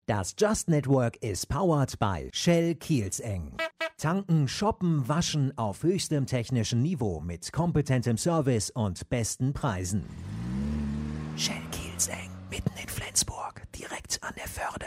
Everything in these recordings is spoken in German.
Das Just Network ist powered by Shell Kielzeng. Tanken, shoppen, waschen auf höchstem technischen Niveau mit kompetentem Service und besten Preisen. Shell Kielzeng, mitten in Flensburg, direkt an der Förde.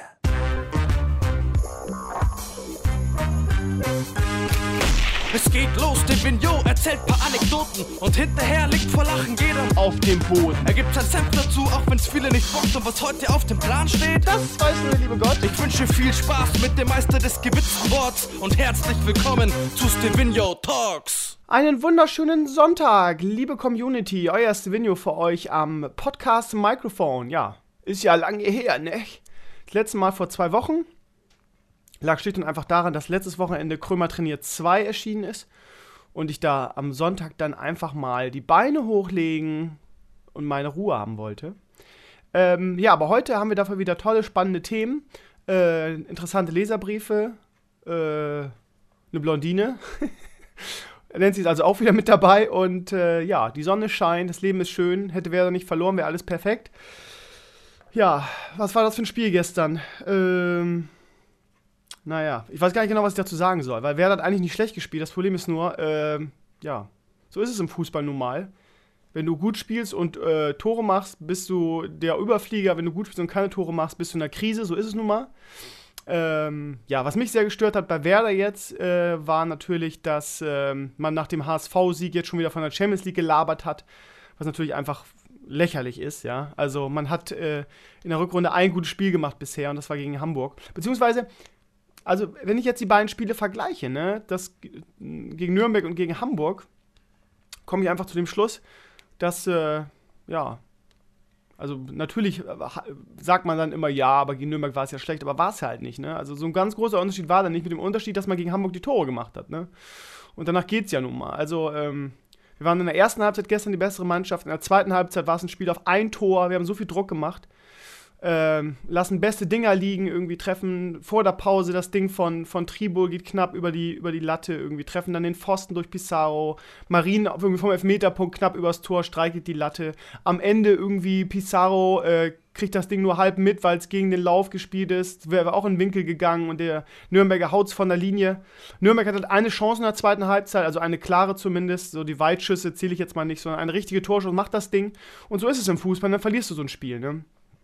Es geht los, der Vigneault erzählt paar Anekdoten und hinterher liegt vor Lachen jeder auf dem Boden. Er gibt sein Senf dazu, auch wenn's viele nicht bockt. Und was heute auf dem Plan steht, das weiß nur der liebe Gott. Ich wünsche viel Spaß mit dem Meister des gewitzten Worts und herzlich willkommen zu Stevino Talks. Einen wunderschönen Sonntag, liebe Community, euer Stevino für euch am Podcast Mikrofon. Ja, ist ja lange her, ne? Das letzte Mal vor 2 Wochen. Lag schlicht und einfach daran, dass letztes Wochenende Krömer trainiert 2 erschienen ist und ich da am Sonntag dann einfach mal die Beine hochlegen und meine Ruhe haben wollte. Ja, aber heute haben wir dafür wieder tolle, spannende Themen, interessante Leserbriefe, eine Blondine, Nancy ist also auch wieder mit dabei und ja, die Sonne scheint, das Leben ist schön, hätte Werder nicht verloren, wäre alles perfekt. Ja, was war das für ein Spiel gestern? Naja, ich weiß gar nicht genau, was ich dazu sagen soll, weil Werder hat eigentlich nicht schlecht gespielt. Das Problem ist nur, ja, so ist es im Fußball nun mal. Wenn du gut spielst und Tore machst, bist du der Überflieger. Wenn du gut spielst und keine Tore machst, bist du in der Krise. So ist es nun mal. Ja, was mich sehr gestört hat bei Werder jetzt, war natürlich, dass man nach dem HSV-Sieg jetzt schon wieder von der Champions League gelabert hat, was natürlich einfach lächerlich ist, ja. Also man hat in der Rückrunde ein gutes Spiel gemacht bisher und das war gegen Hamburg. Beziehungsweise, also, wenn ich jetzt die beiden Spiele vergleiche, ne, das gegen Nürnberg und gegen Hamburg, komme ich einfach zu dem Schluss, dass, ja, also natürlich sagt man dann immer, ja, aber gegen Nürnberg war es ja schlecht, aber war es ja halt nicht, ne? Also so ein ganz großer Unterschied war dann nicht, mit dem Unterschied, dass man gegen Hamburg die Tore gemacht hat, ne? Und danach geht's ja nun mal. Also, wir waren in der ersten Halbzeit gestern die bessere Mannschaft, in der zweiten Halbzeit war es ein Spiel auf ein Tor, wir haben so viel Druck gemacht. Lassen beste Dinger liegen, irgendwie treffen vor der Pause das Ding von Tribur, geht knapp über die Latte, irgendwie treffen dann den Pfosten durch Pizarro, Marin irgendwie vom Elfmeterpunkt knapp übers Tor, streicht die Latte. Am Ende irgendwie Pizarro kriegt das Ding nur halb mit, weil es gegen den Lauf gespielt ist, wäre auch in den Winkel gegangen und der Nürnberger haut's von der Linie. Nürnberg hat halt eine Chance in der zweiten Halbzeit, also eine klare zumindest, so die Weitschüsse zähle ich jetzt mal nicht, sondern eine richtige Torchance, macht das Ding und so ist es im Fußball, dann verlierst du so ein Spiel, ne?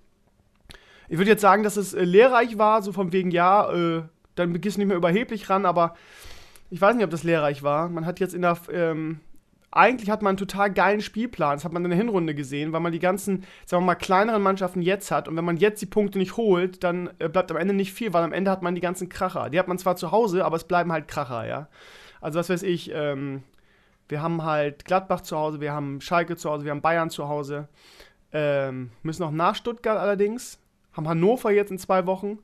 Ich würde jetzt sagen, dass es lehrreich war, so von wegen, ja, dann gehst du nicht mehr überheblich ran, aber ich weiß nicht, ob das lehrreich war. Man hat jetzt eigentlich hat man einen total geilen Spielplan, das hat man in der Hinrunde gesehen, weil man die ganzen, sagen wir mal, kleineren Mannschaften jetzt hat und wenn man jetzt die Punkte nicht holt, dann bleibt am Ende nicht viel, weil am Ende hat man die ganzen Kracher. Die hat man zwar zu Hause, aber es bleiben halt Kracher, ja. Also was weiß ich, wir haben halt Gladbach zu Hause, wir haben Schalke zu Hause, wir haben Bayern zu Hause, müssen noch nach Stuttgart allerdings. Haben Hannover jetzt in 2 Wochen.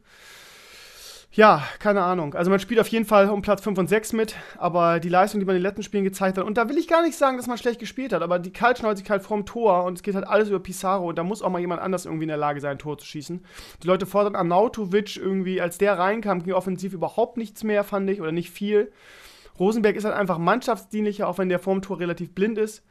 Ja, keine Ahnung. Also man spielt auf jeden Fall um Platz 5 und 6 mit, aber die Leistung, die man in den letzten Spielen gezeigt hat, und da will ich gar nicht sagen, dass man schlecht gespielt hat, aber die Kaltschnäuzigkeit vorm Tor und es geht halt alles über Pizarro und da muss auch mal jemand anders irgendwie in der Lage sein, ein Tor zu schießen. Die Leute fordern Arnautovic irgendwie, als der reinkam, ging offensiv überhaupt nichts mehr, fand ich, oder nicht viel. Rosenberg ist halt einfach mannschaftsdienlicher, auch wenn der vorm Tor relativ blind ist.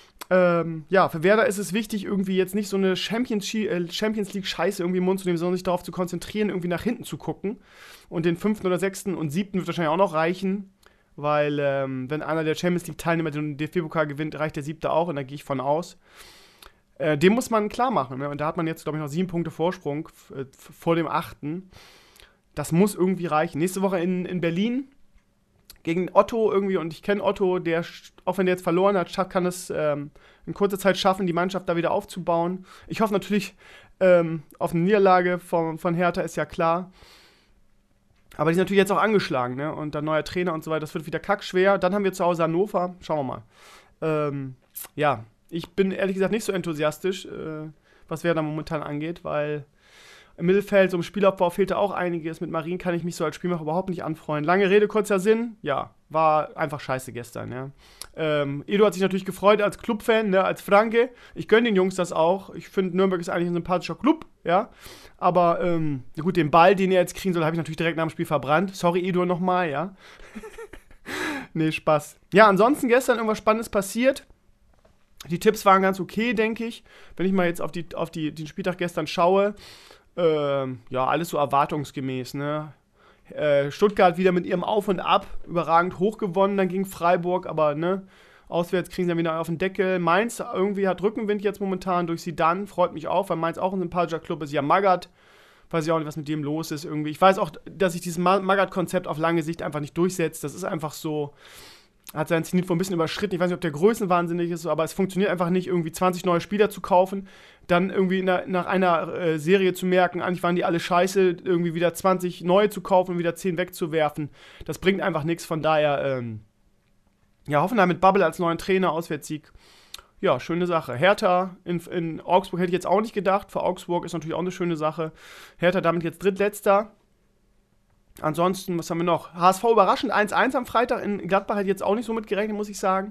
Ja, für Werder ist es wichtig, irgendwie jetzt nicht so eine Champions League-Scheiße irgendwie im Mund zu nehmen, sondern sich darauf zu konzentrieren, irgendwie nach hinten zu gucken. Und den 5. oder 6. und 7. wird wahrscheinlich auch noch reichen, weil wenn einer der Champions League-Teilnehmer den DFB-Pokal gewinnt, reicht der 7. auch und da gehe ich von aus. Dem muss man klar machen, ne? Und da hat man jetzt, glaube ich, noch 7 Punkte Vorsprung vor dem 8. Das muss irgendwie reichen. Nächste Woche in Berlin gegen Otto irgendwie, und ich kenne Otto, der, auch wenn der jetzt verloren hat, kann es in kurzer Zeit schaffen, die Mannschaft da wieder aufzubauen. Ich hoffe natürlich auf eine Niederlage von Hertha, ist ja klar. Aber die sind natürlich jetzt auch angeschlagen, ne? Und dann neuer Trainer und so weiter, das wird wieder kackschwer. Dann haben wir zu Hause Hannover, schauen wir mal. Ja, ich bin ehrlich gesagt nicht so enthusiastisch, was Werder momentan angeht, weil im Mittelfeld, so im Spielaufbau fehlte auch einiges. Mit Marin kann ich mich so als Spielmacher überhaupt nicht anfreunden. Lange Rede, kurzer Sinn. Ja, war einfach scheiße gestern, ja. Edu hat sich natürlich gefreut als Clubfan, ne, als Franke. Ich gönne den Jungs das auch. Ich finde, Nürnberg ist eigentlich ein sympathischer Club, ja. Aber, gut, den Ball, den er jetzt kriegen soll, habe ich natürlich direkt nach dem Spiel verbrannt. Sorry, Edu, nochmal, ja. Nee, Spaß. Ja, ansonsten gestern irgendwas Spannendes passiert. Die Tipps waren ganz okay, denke ich. Wenn ich mal jetzt auf den Spieltag gestern schaue, Ja, alles so erwartungsgemäß, ne? Stuttgart wieder mit ihrem Auf und Ab überragend hoch gewonnen, dann gegen Freiburg, aber ne, auswärts kriegen sie dann wieder auf den Deckel. Mainz irgendwie hat Rückenwind jetzt momentan durch Zidane, freut mich auch, weil Mainz auch ein sympathischer Club ist. Ja, Magath, weiß ich auch nicht, was mit dem los ist irgendwie. Ich weiß auch, dass sich dieses Magath-Konzept auf lange Sicht einfach nicht durchsetzt. Das ist einfach so, hat seinen Zenit wohl ein bisschen überschritten. Ich weiß nicht, ob der größenwahnsinnig ist, aber es funktioniert einfach nicht, irgendwie 20 neue Spieler zu kaufen, dann irgendwie nach einer Serie zu merken, eigentlich waren die alle scheiße, irgendwie wieder 20 neue zu kaufen und wieder 10 wegzuwerfen. Das bringt einfach nichts, von daher, ja, Hoffenheim mit Babbel als neuen Trainer, Auswärtssieg. Ja, schöne Sache. Hertha in Augsburg hätte ich jetzt auch nicht gedacht. Für Augsburg ist natürlich auch eine schöne Sache. Hertha damit jetzt drittletzter. Ansonsten, was haben wir noch? HSV überraschend 1-1 am Freitag. In Gladbach hätte ich jetzt auch nicht so mitgerechnet, muss ich sagen.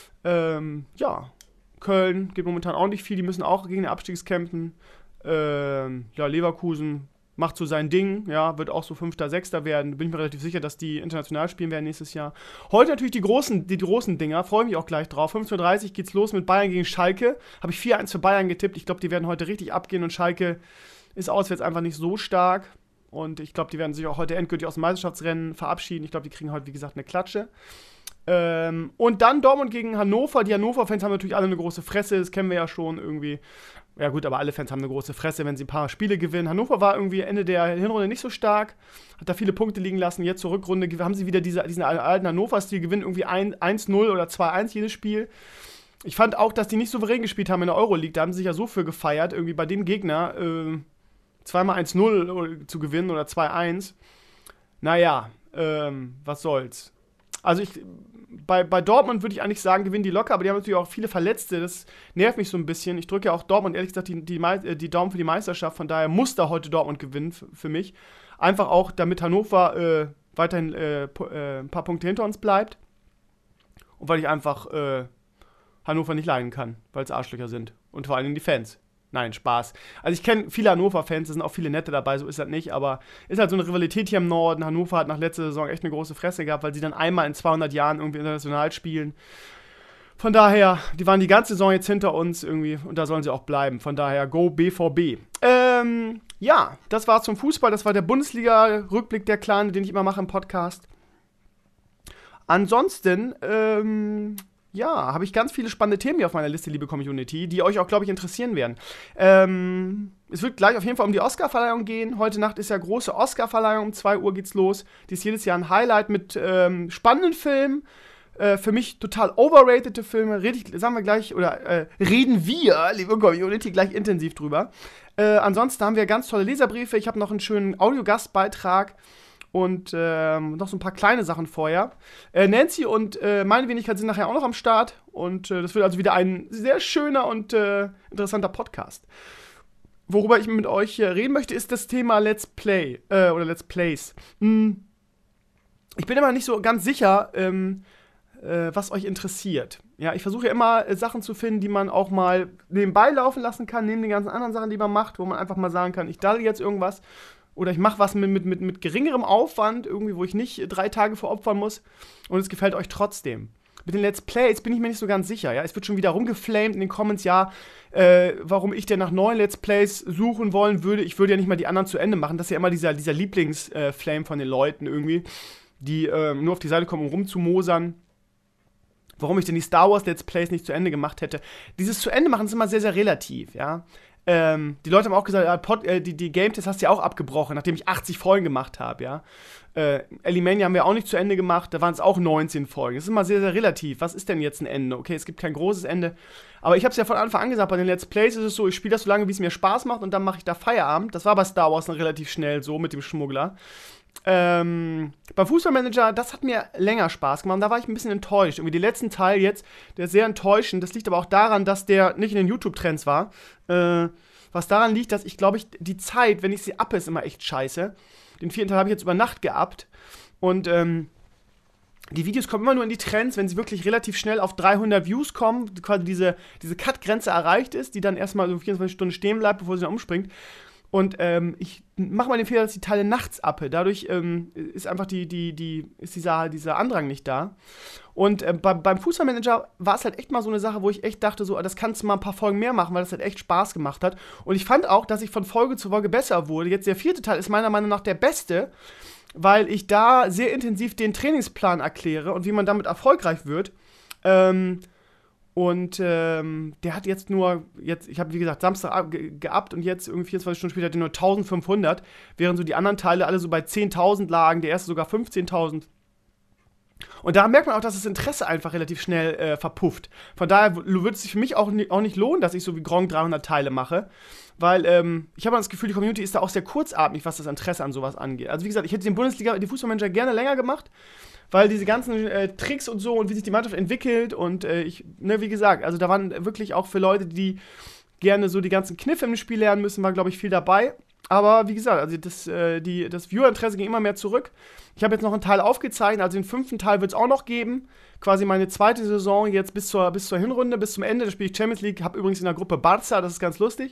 Ja, Köln geht momentan auch nicht viel. Die müssen auch gegen den Abstieg kämpfen. Ja, Leverkusen macht so sein Ding. Ja, wird auch so 5., 6. werden. Bin ich mir relativ sicher, dass die international spielen werden nächstes Jahr. Heute natürlich die großen Dinger. Freue mich auch gleich drauf. 15:30 Uhr geht's los mit Bayern gegen Schalke. Habe ich 4-1 für Bayern getippt. Ich glaube, die werden heute richtig abgehen und Schalke ist auswärts einfach nicht so stark. Und ich glaube, die werden sich auch heute endgültig aus dem Meisterschaftsrennen verabschieden. Ich glaube, die kriegen heute, wie gesagt, eine Klatsche. Und dann Dortmund gegen Hannover. Die Hannover-Fans haben natürlich alle eine große Fresse. Das kennen wir ja schon irgendwie. Ja gut, aber alle Fans haben eine große Fresse, wenn sie ein paar Spiele gewinnen. Hannover war irgendwie Ende der Hinrunde nicht so stark. Hat da viele Punkte liegen lassen. Jetzt zur Rückrunde haben sie wieder diesen alten Hannover-Stil. Gewinnen irgendwie 1-0 oder 2-1 jedes Spiel. Ich fand auch, dass die nicht souverän gespielt haben in der Euroleague. Da haben sie sich ja so für gefeiert. Irgendwie bei dem Gegner zweimal 1-0 zu gewinnen oder 2-1. Naja, was soll's. Also bei Dortmund würde ich eigentlich sagen, gewinnen die locker, aber die haben natürlich auch viele Verletzte. Das nervt mich so ein bisschen. Ich drücke ja auch Dortmund, ehrlich gesagt, die Daumen für die Meisterschaft. Von daher muss da heute Dortmund gewinnen für mich. Einfach auch, damit Hannover weiterhin ein paar Punkte hinter uns bleibt. Und weil ich einfach Hannover nicht leiden kann, weil es Arschlöcher sind. Und vor allen Dingen die Fans. Nein, Spaß. Also ich kenne viele Hannover-Fans, da sind auch viele Nette dabei, so ist das nicht, aber ist halt so eine Rivalität hier im Norden. Hannover hat nach letzter Saison echt eine große Fresse gehabt, weil sie dann einmal in 200 Jahren irgendwie international spielen. Von daher, die waren die ganze Saison jetzt hinter uns irgendwie und da sollen sie auch bleiben. Von daher, go BVB. Ja, das war zum Fußball, das war der Bundesliga-Rückblick der Kleine, den ich immer mache im Podcast. Ansonsten, ja, habe ich ganz viele spannende Themen hier auf meiner Liste, liebe Community, die euch auch, glaube ich, interessieren werden. Es wird gleich auf jeden Fall um die Oscar-Verleihung gehen. Heute Nacht ist ja große Oscar-Verleihung, um 2 Uhr geht's los. Die ist jedes Jahr ein Highlight mit spannenden Filmen. Für mich total overratede Filme. Reden wir, liebe Community, gleich intensiv drüber. Ansonsten haben wir ganz tolle Leserbriefe. Ich habe noch einen schönen Audiogastbeitrag. Und noch so ein paar kleine Sachen vorher. Nancy und meine Wenigkeit sind nachher auch noch am Start. Und das wird also wieder ein sehr schöner und interessanter Podcast. Worüber ich mit euch reden möchte, ist das Thema Let's Play oder Let's Plays. Ich bin immer nicht so ganz sicher, was euch interessiert. Ja, ich versuche ja immer Sachen zu finden, die man auch mal nebenbei laufen lassen kann, neben den ganzen anderen Sachen, die man macht, wo man einfach mal sagen kann, ich daddel jetzt irgendwas. Oder ich mache was mit geringerem Aufwand, irgendwie, wo ich nicht 3 Tage veropfern muss. Und es gefällt euch trotzdem. Mit den Let's Plays bin ich mir nicht so ganz sicher. Ja? Es wird schon wieder rumgeflamed in den Comments, ja, warum ich denn nach neuen Let's Plays suchen wollen würde. Ich würde ja nicht mal die anderen zu Ende machen. Das ist ja immer dieser Lieblingsflame von den Leuten irgendwie, die nur auf die Seite kommen, um rumzumosern. Warum ich denn die Star Wars Let's Plays nicht zu Ende gemacht hätte. Dieses zu Ende machen ist immer sehr, sehr relativ, ja. Die Leute haben auch gesagt, die Game-Tests hast du ja auch abgebrochen, nachdem ich 80 Folgen gemacht habe, ja. Elimania haben wir auch nicht zu Ende gemacht, da waren es auch 19 Folgen. Das ist immer sehr, sehr relativ. Was ist denn jetzt ein Ende? Okay, es gibt kein großes Ende. Aber ich habe es ja von Anfang an gesagt, bei den Let's Plays ist es so, ich spiele das so lange, wie es mir Spaß macht und dann mache ich da Feierabend. Das war bei Star Wars dann relativ schnell so mit dem Schmuggler. Beim Fußballmanager, das hat mir länger Spaß gemacht. Da war ich ein bisschen enttäuscht. Irgendwie den letzten Teil jetzt, der ist sehr enttäuschend. Das liegt aber auch daran, dass der nicht in den YouTube-Trends war. Was daran liegt, dass ich glaube, die Zeit, wenn ich sie appe, ist immer echt scheiße. Den 4. Teil habe ich jetzt über Nacht geappt. Und die Videos kommen immer nur in die Trends, wenn sie wirklich relativ schnell auf 300 Views kommen, quasi diese Cut-Grenze erreicht ist, die dann erstmal so 24 Stunden stehen bleibt, bevor sie dann umspringt. Und ich mache mal den Fehler, dass ich die Teile nachts uppe. Dadurch ist einfach dieser Andrang nicht da. Und beim Fußballmanager war es halt echt mal so eine Sache, wo ich echt dachte, so, das kannst du mal ein paar Folgen mehr machen, weil das halt echt Spaß gemacht hat. Und ich fand auch, dass ich von Folge zu Folge besser wurde. Jetzt der 4. Teil ist meiner Meinung nach der beste, weil ich da sehr intensiv den Trainingsplan erkläre und wie man damit erfolgreich wird. Der hat jetzt ich habe wie gesagt Samstag geabt und jetzt irgendwie 24 Stunden später hat er nur 1500, während so die anderen Teile alle so bei 10.000 lagen, der erste sogar 15.000. Und da merkt man auch, dass das Interesse einfach relativ schnell verpufft. Von daher würde es sich für mich auch nicht lohnen, dass ich so wie Gronk 300 Teile mache, weil ich habe das Gefühl, die Community ist da auch sehr kurzatmig, was das Interesse an sowas angeht. Also wie gesagt, ich hätte den Fußballmanager gerne länger gemacht, weil diese ganzen Tricks und so und wie sich die Mannschaft entwickelt und wie gesagt, also da waren wirklich auch für Leute, die gerne so die ganzen Kniffe im Spiel lernen müssen, war, glaube ich, viel dabei. Aber wie gesagt, also das Viewer-Interesse ging immer mehr zurück. Ich habe jetzt noch einen Teil aufgezeichnet, also den 5. Teil wird es auch noch geben. Quasi meine zweite Saison jetzt bis zur Hinrunde, bis zum Ende. Da spiele ich Champions League, habe übrigens in der Gruppe Barca, das ist ganz lustig.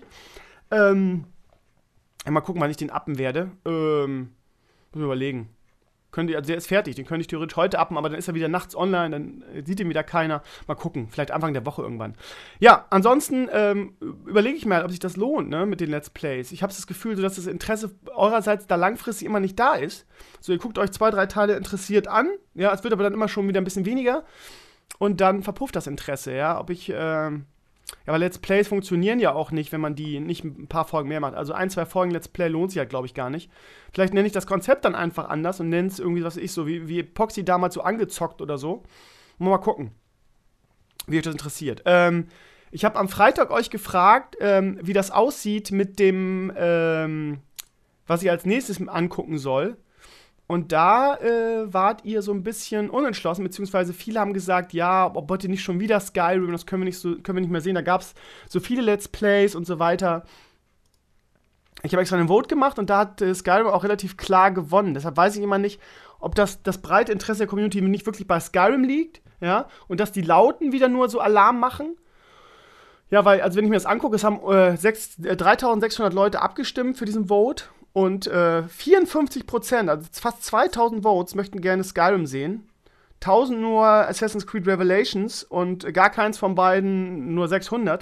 Mal gucken, wann ich den appen werde. Muss ich überlegen. Also der ist fertig, den könnte ich theoretisch heute appen, aber dann ist er wieder nachts online, dann sieht ihn wieder keiner. Mal gucken, vielleicht Anfang der Woche irgendwann. Ja, ansonsten überlege ich mal, ob sich das lohnt, ne, mit den Let's Plays. Ich habe das Gefühl, so, dass das Interesse eurerseits da langfristig immer nicht da ist. So, ihr guckt euch 2, 3 Teile interessiert an, ja, es wird aber dann immer schon wieder ein bisschen weniger und dann verpufft das Interesse, ja, weil Let's Plays funktionieren ja auch nicht, wenn man die nicht ein paar Folgen mehr macht. Also 1, 2 Folgen Let's Play lohnt sich halt, glaube ich, gar nicht. Vielleicht nenne ich das Konzept dann einfach anders und nenne es irgendwie, was weiß ich, so wie Epoxy damals so angezockt oder so. Mal gucken, wie euch das interessiert. Ich habe am Freitag euch gefragt, wie das aussieht mit dem, was ich als nächstes angucken soll. Und da wart ihr so ein bisschen unentschlossen, beziehungsweise viele haben gesagt, ja, ob heute nicht schon wieder Skyrim, das können wir nicht mehr sehen. Da gab es so viele Let's Plays und so weiter. Ich habe extra einen Vote gemacht und da hat Skyrim auch relativ klar gewonnen. Deshalb weiß ich immer nicht, ob das breite Interesse der Community nicht wirklich bei Skyrim liegt, ja, und dass die Lauten wieder nur so Alarm machen. Ja, weil, also wenn ich mir das angucke, es haben 3.600 Leute abgestimmt für diesen Vote. Und 54%, also fast 2000 Votes, möchten gerne Skyrim sehen. 1000 nur Assassin's Creed Revelations und gar keins von beiden, nur 600.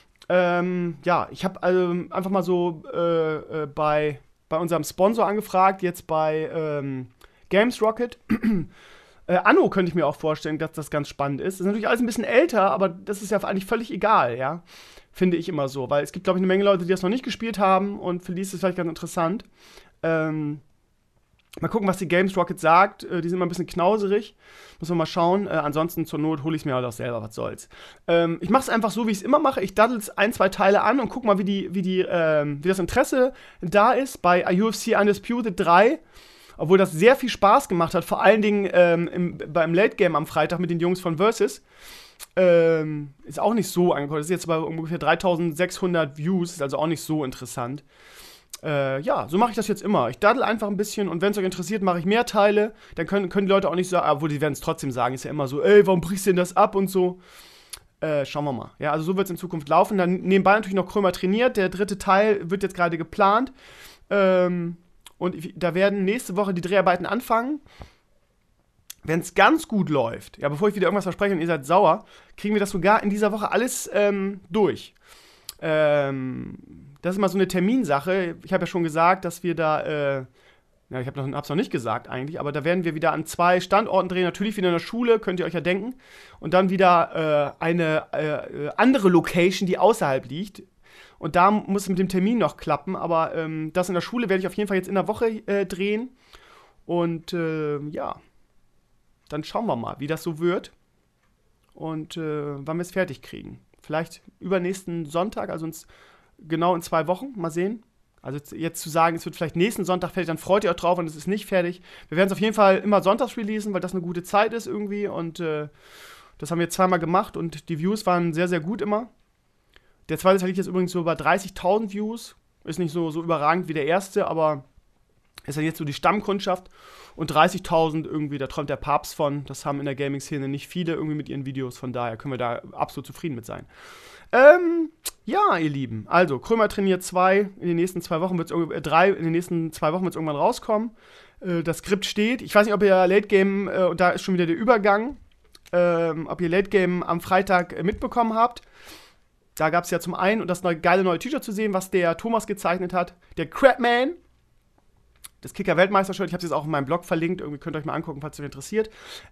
Ich habe einfach mal so bei unserem Sponsor angefragt, jetzt bei Games Rocket. Anno könnte ich mir auch vorstellen, dass das ganz spannend ist. Das ist natürlich alles ein bisschen älter, aber das ist ja eigentlich völlig egal, ja. Finde ich immer so, weil es gibt, glaube ich, eine Menge Leute, die das noch nicht gespielt haben und für die ist es vielleicht ganz interessant. Mal gucken, was die Games Rocket sagt. Die sind immer ein bisschen knauserig. Muss man mal schauen. Ansonsten zur Not hole ich es mir halt auch selber, was soll's. Ich mache es einfach so, wie ich es immer mache. Ich daddel 1, 2 Teile an und guck mal, wie das Interesse da ist. Bei UFC Undisputed 3, obwohl das sehr viel Spaß gemacht hat, vor allen Dingen beim Late Game am Freitag mit den Jungs von Versus. Ist auch nicht so angekommen. Das ist jetzt bei ungefähr 3.600 Views, ist also auch nicht so interessant. So mache ich das jetzt immer. Ich daddel einfach ein bisschen und wenn es euch interessiert, mache ich mehr Teile. Dann können die Leute auch nicht sagen, obwohl die werden es trotzdem sagen, ist ja immer so, ey, warum brichst du denn das ab und so. Schauen wir mal. Ja, also so wird es in Zukunft laufen. Dann nebenbei natürlich noch Krömer trainiert. Der 3. Teil wird jetzt gerade geplant. Und da werden nächste Woche die Dreharbeiten anfangen. Wenn es ganz gut läuft, ja, bevor ich wieder irgendwas verspreche und ihr seid sauer, kriegen wir das sogar in dieser Woche alles durch. Das ist mal so eine Terminsache. Ich habe ja schon gesagt, dass wir da, ich hab's noch nicht gesagt eigentlich, aber da werden wir wieder an 2 Standorten drehen. Natürlich wieder in der Schule, könnt ihr euch ja denken. Und dann wieder eine andere Location, die außerhalb liegt. Und da muss es mit dem Termin noch klappen. Aber das in der Schule werde ich auf jeden Fall jetzt in der Woche drehen. Und dann schauen wir mal, wie das so wird und wann wir es fertig kriegen. Vielleicht übernächsten Sonntag, also genau in 2 Wochen, mal sehen. Also jetzt zu sagen, es wird vielleicht nächsten Sonntag fertig, dann freut ihr euch drauf und es ist nicht fertig. Wir werden es auf jeden Fall immer sonntags releasen, weil das eine gute Zeit ist irgendwie und das haben wir 2-mal gemacht und die Views waren sehr, sehr gut immer. Der zweite Teil liegt jetzt übrigens so über 30.000 Views. Ist nicht so überragend wie der erste, aber Ist dann jetzt so die Stammkundschaft und 30.000 irgendwie, da träumt der Papst von. Das haben in der Gaming-Szene nicht viele irgendwie mit ihren Videos, von daher können wir da absolut zufrieden mit sein. Ja, ihr Lieben, also Krömer trainiert 2, in den nächsten 2 Wochen wird es 3, in den nächsten 2 Wochen wird es irgendwann rauskommen. Das Skript steht. Ich weiß nicht, ob ihr Late Game, und da ist schon wieder der Übergang, ob ihr Late Game am Freitag mitbekommen habt. Da gab es ja zum einen, und das geile neue T-Shirt zu sehen, was der Thomas gezeichnet hat, der Crabman, das Kicker-Weltmeister-Shirt, ich habe es jetzt auch in meinem Blog verlinkt, irgendwie könnt ihr euch mal angucken, falls es euch interessiert.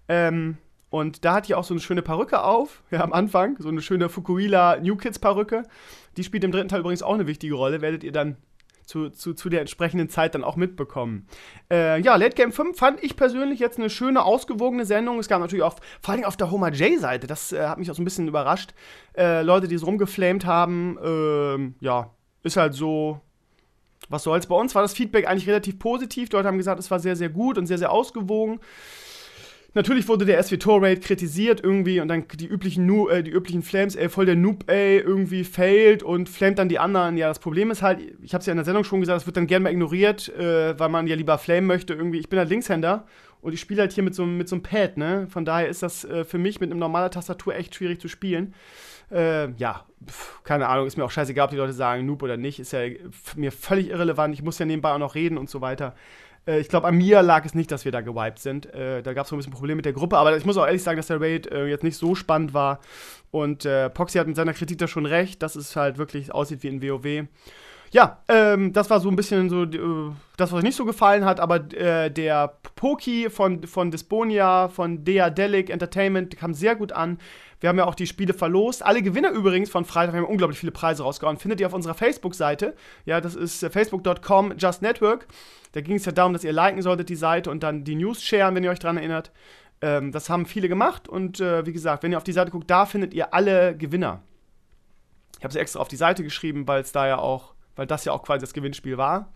Und da hat die auch so eine schöne Perücke auf, ja, am Anfang, so eine schöne Fukuhila New Kids Perücke. Die spielt im 3. Teil übrigens auch eine wichtige Rolle, werdet ihr dann zu der entsprechenden Zeit dann auch mitbekommen. Ja, Late Game 5 fand ich persönlich jetzt eine schöne, ausgewogene Sendung. Es gab natürlich auch, vor allem auf der Homer J-Seite, das hat mich auch so ein bisschen überrascht, Leute, die so rumgeflamed haben, ja, ist halt so, was soll's. Bei uns war das Feedback eigentlich relativ positiv. Die Leute haben gesagt, es war sehr, sehr gut und sehr, sehr ausgewogen. Natürlich wurde der SWTOR-Raid kritisiert irgendwie und dann die üblichen Flames, voll der Noob, irgendwie failed und flamet dann die anderen. Ja, das Problem ist halt, ich hab's ja in der Sendung schon gesagt, es wird dann gerne mal ignoriert, weil man ja lieber flamen möchte irgendwie. Ich bin halt Linkshänder und ich spiele halt hier mit so einem Pad, ne? Von daher ist das für mich mit einer normalen Tastatur echt schwierig zu spielen. Ja, keine Ahnung, ist mir auch scheißegal, ob die Leute sagen Noob oder nicht, ist ja mir völlig irrelevant, ich muss ja nebenbei auch noch reden und so weiter. Ich glaube, an mir lag es nicht, dass wir da gewiped sind. Da gab es so ein bisschen Probleme mit der Gruppe, aber ich muss auch ehrlich sagen, dass der Raid jetzt nicht so spannend war. Und Poxy hat mit seiner Kritik da schon recht, dass es halt wirklich aussieht wie in WoW. Ja, das war so ein bisschen so das, was euch nicht so gefallen hat, aber der Poki von Disponia, von Deadelic Entertainment, kam sehr gut an. Wir haben ja auch die Spiele verlost. Alle Gewinner übrigens von Freitag, wir haben unglaublich viele Preise rausgehauen, findet ihr auf unserer Facebook-Seite. Ja, das ist facebook.com/justnetwork. Da ging es ja darum, dass ihr liken solltet die Seite und dann die News sharen, wenn ihr euch dran erinnert. Das haben viele gemacht und wie gesagt, wenn ihr auf die Seite guckt, da findet ihr alle Gewinner. Ich habe sie extra auf die Seite geschrieben, weil das ja auch quasi das Gewinnspiel war.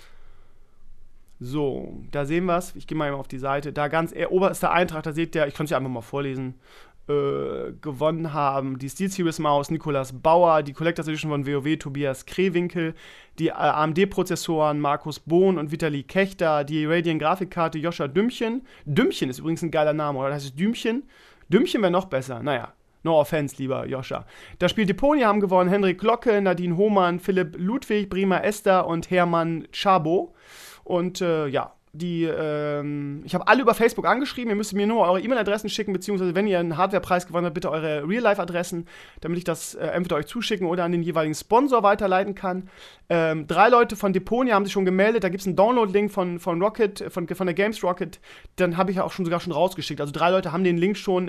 So, da sehen wir es. Ich gehe mal auf die Seite. Da ganz oberster Eintrag, da seht ihr, ich kann es ja einfach mal vorlesen. Gewonnen haben die SteelSeries Maus Nikolas Bauer, die Collectors Edition von WoW Tobias Krewinkel, die AMD-Prozessoren Markus Bohn und Vitali Kechter, die Radeon-Grafikkarte Joscha Dümmchen. Dümmchen ist übrigens ein geiler Name, oder? Das heißt Dümchen. Dümchen wäre noch besser. Naja, no offense, lieber Joscha. Da spielt Deponia, haben gewonnen Henrik Glocke, Nadine Hohmann, Philipp Ludwig, Brima Esther und Hermann Chabo. Und ja, ich habe alle über Facebook angeschrieben, ihr müsst mir nur eure E-Mail-Adressen schicken, beziehungsweise wenn ihr einen Hardware-Preis gewonnen habt, bitte eure Real-Life-Adressen, damit ich das entweder euch zuschicken oder an den jeweiligen Sponsor weiterleiten kann. 3 Leute von Deponia haben sich schon gemeldet, da gibt es einen Download-Link von Rocket, von der Games Rocket, dann habe ich ja auch sogar schon rausgeschickt. Also 3 Leute haben den Link schon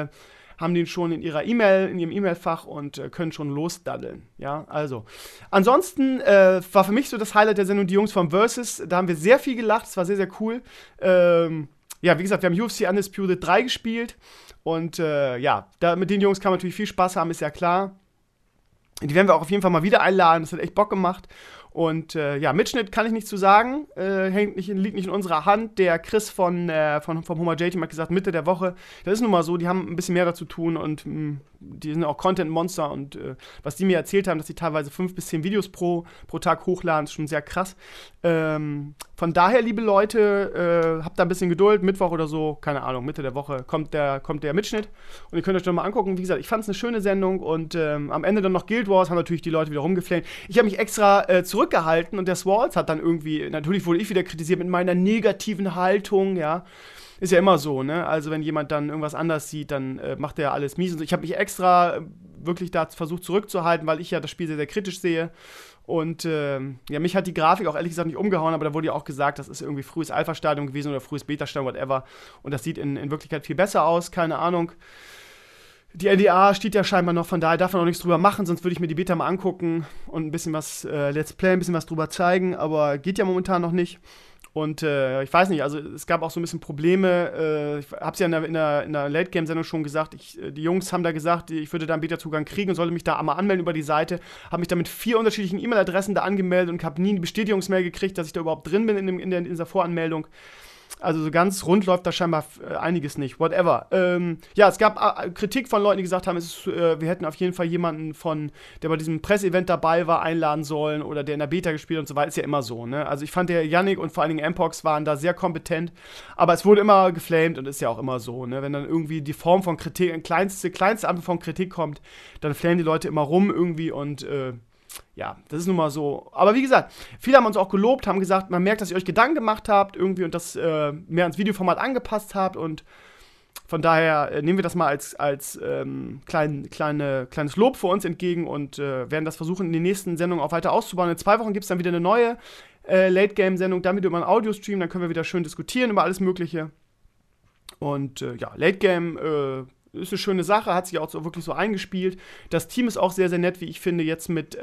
in ihrem E-Mail-Fach und können schon losdaddeln. Ja, also. Ansonsten war für mich so das Highlight der Sendung die Jungs vom Versus. Da haben wir sehr viel gelacht, es war sehr, sehr cool. Ja, wie gesagt, wir haben UFC Undisputed 3 gespielt und ja, mit den Jungs kann man natürlich viel Spaß haben, ist ja klar. Die werden wir auch auf jeden Fall mal wieder einladen, das hat echt Bock gemacht. Und ja, Mitschnitt kann ich nicht zu sagen, liegt nicht in unserer Hand. Der Chris vom Homer J-Team hat gesagt, Mitte der Woche, das ist nun mal so, die haben ein bisschen mehr dazu tun und die sind auch Content-Monster und was die mir erzählt haben, dass die teilweise 5 bis 10 Videos pro Tag hochladen, ist schon sehr krass. Von daher, liebe Leute, habt da ein bisschen Geduld, Mittwoch oder so, keine Ahnung, Mitte der Woche kommt der Mitschnitt und ihr könnt euch das mal angucken. Wie gesagt, ich fand es eine schöne Sendung und am Ende dann noch Guild Wars, haben natürlich die Leute wieder rumgeflamed. Ich habe mich extra zurückgehalten und der Swalls hat dann irgendwie, natürlich wurde ich wieder kritisiert mit meiner negativen Haltung, ja. Ist ja immer so, ne? Also wenn jemand dann irgendwas anders sieht, dann macht er alles mies und so. Ich habe mich extra wirklich da versucht zurückzuhalten, weil ich ja das Spiel sehr, sehr kritisch sehe. Und ja, mich hat die Grafik auch ehrlich gesagt nicht umgehauen, aber da wurde ja auch gesagt, das ist irgendwie frühes Alpha-Stadium gewesen oder frühes Beta-Stadium, whatever. Und das sieht in Wirklichkeit viel besser aus, keine Ahnung. Die NDA steht ja scheinbar noch, von daher darf man noch nichts drüber machen, sonst würde ich mir die Beta mal angucken und ein bisschen was Let's Play, ein bisschen was drüber zeigen, aber geht ja momentan noch nicht. Und ich weiß nicht, also es gab auch so ein bisschen Probleme. Ich habe es ja in der Late-Game-Sendung schon gesagt. Die Jungs haben da gesagt, ich würde da einen Beta-Zugang kriegen und sollte mich da einmal anmelden über die Seite. Habe mich da mit 4 unterschiedlichen E-Mail-Adressen da angemeldet und habe nie eine Bestätigungsmail gekriegt, dass ich da überhaupt drin bin in dieser Voranmeldung. Also so ganz rund läuft da scheinbar einiges nicht, whatever. Ja, es gab Kritik von Leuten, die gesagt haben, wir hätten auf jeden Fall jemanden der bei diesem Presseevent dabei war, einladen sollen oder der in der Beta gespielt und so weiter. Ist ja immer so, ne? Also ich fand, der Yannick und vor allen Dingen Mpox waren da sehr kompetent, aber es wurde immer geflamed und ist ja auch immer so, ne? Wenn dann irgendwie die Form von Kritik, kleinste Art von Kritik kommt, dann flamen die Leute immer rum irgendwie und ja, das ist nun mal so. Aber wie gesagt, viele haben uns auch gelobt, haben gesagt, man merkt, dass ihr euch Gedanken gemacht habt irgendwie und das mehr ans Videoformat angepasst habt und von daher nehmen wir das mal als kleines Lob für uns entgegen und werden das versuchen, in den nächsten Sendungen auch weiter auszubauen. In 2 Wochen gibt es dann wieder eine neue Late-Game-Sendung, dann wieder über einen Audio-Stream, dann können wir wieder schön diskutieren über alles Mögliche. Und ja, Late-Game ist eine schöne Sache, hat sich auch so wirklich so eingespielt. Das Team ist auch sehr, sehr nett, wie ich finde, jetzt mit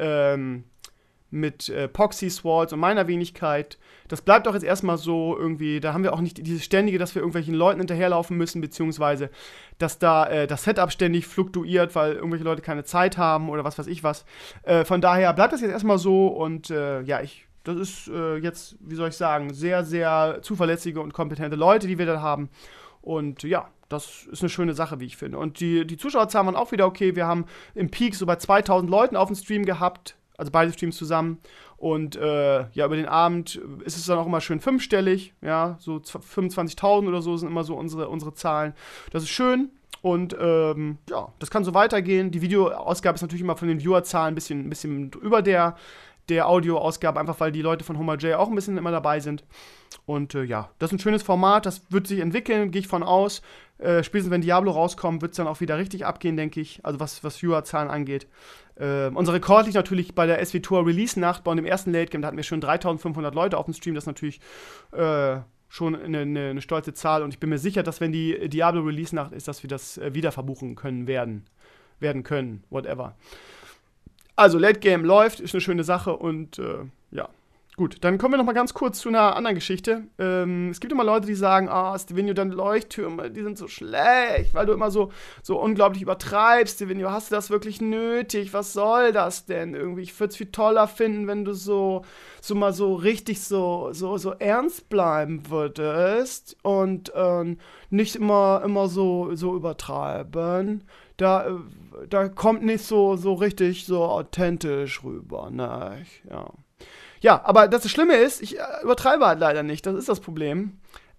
Poxy, Swalds und meiner Wenigkeit. Das bleibt auch jetzt erstmal so irgendwie, da haben wir auch nicht dieses Ständige, dass wir irgendwelchen Leuten hinterherlaufen müssen, beziehungsweise, dass da das Setup ständig fluktuiert, weil irgendwelche Leute keine Zeit haben oder was weiß ich was. Von daher bleibt das jetzt erstmal so und ja, das ist jetzt, wie soll ich sagen, sehr, sehr zuverlässige und kompetente Leute, die wir da haben. Und ja, das ist eine schöne Sache, wie ich finde. Und die Zuschauerzahlen waren auch wieder okay. Wir haben im Peak so bei 2000 Leuten auf dem Stream gehabt, also beide Streams zusammen. Und ja, über den Abend ist es dann auch immer schön 5-stellig. Ja, so 25.000 oder so sind immer so unsere Zahlen. Das ist schön. Und ja, das kann so weitergehen. Die Videoausgabe ist natürlich immer von den Viewerzahlen ein bisschen über der Audioausgabe, einfach weil die Leute von Homer J auch ein bisschen immer dabei sind. Und ja, das ist ein schönes Format, das wird sich entwickeln, gehe ich von aus. Spätestens wenn Diablo rauskommt, wird es dann auch wieder richtig abgehen, denke ich, also was Viewerzahlen angeht. Unser Rekord liegt natürlich bei der SWTOR Release-Nacht, bei dem ersten Late-Game, da hatten wir schon 3.500 Leute auf dem Stream, das ist natürlich schon eine stolze Zahl und ich bin mir sicher, dass wenn die Diablo Release-Nacht ist, dass wir das wieder verbuchen werden können, whatever. Also, Late Game läuft, ist eine schöne Sache und ja, gut. Dann kommen wir noch mal ganz kurz zu einer anderen Geschichte. Es gibt immer Leute, die sagen, Stevenio, deine Leuchttürme, die sind so schlecht, weil du immer so unglaublich übertreibst. Stevenio, hast du das wirklich nötig? Was soll das denn irgendwie? Ich würde es viel toller finden, wenn du so mal so richtig so ernst bleiben würdest und nicht immer so übertreiben. Da kommt nicht so richtig so authentisch rüber, ne? Ja, aber das Schlimme ist, ich übertreibe halt leider nicht, das ist das Problem.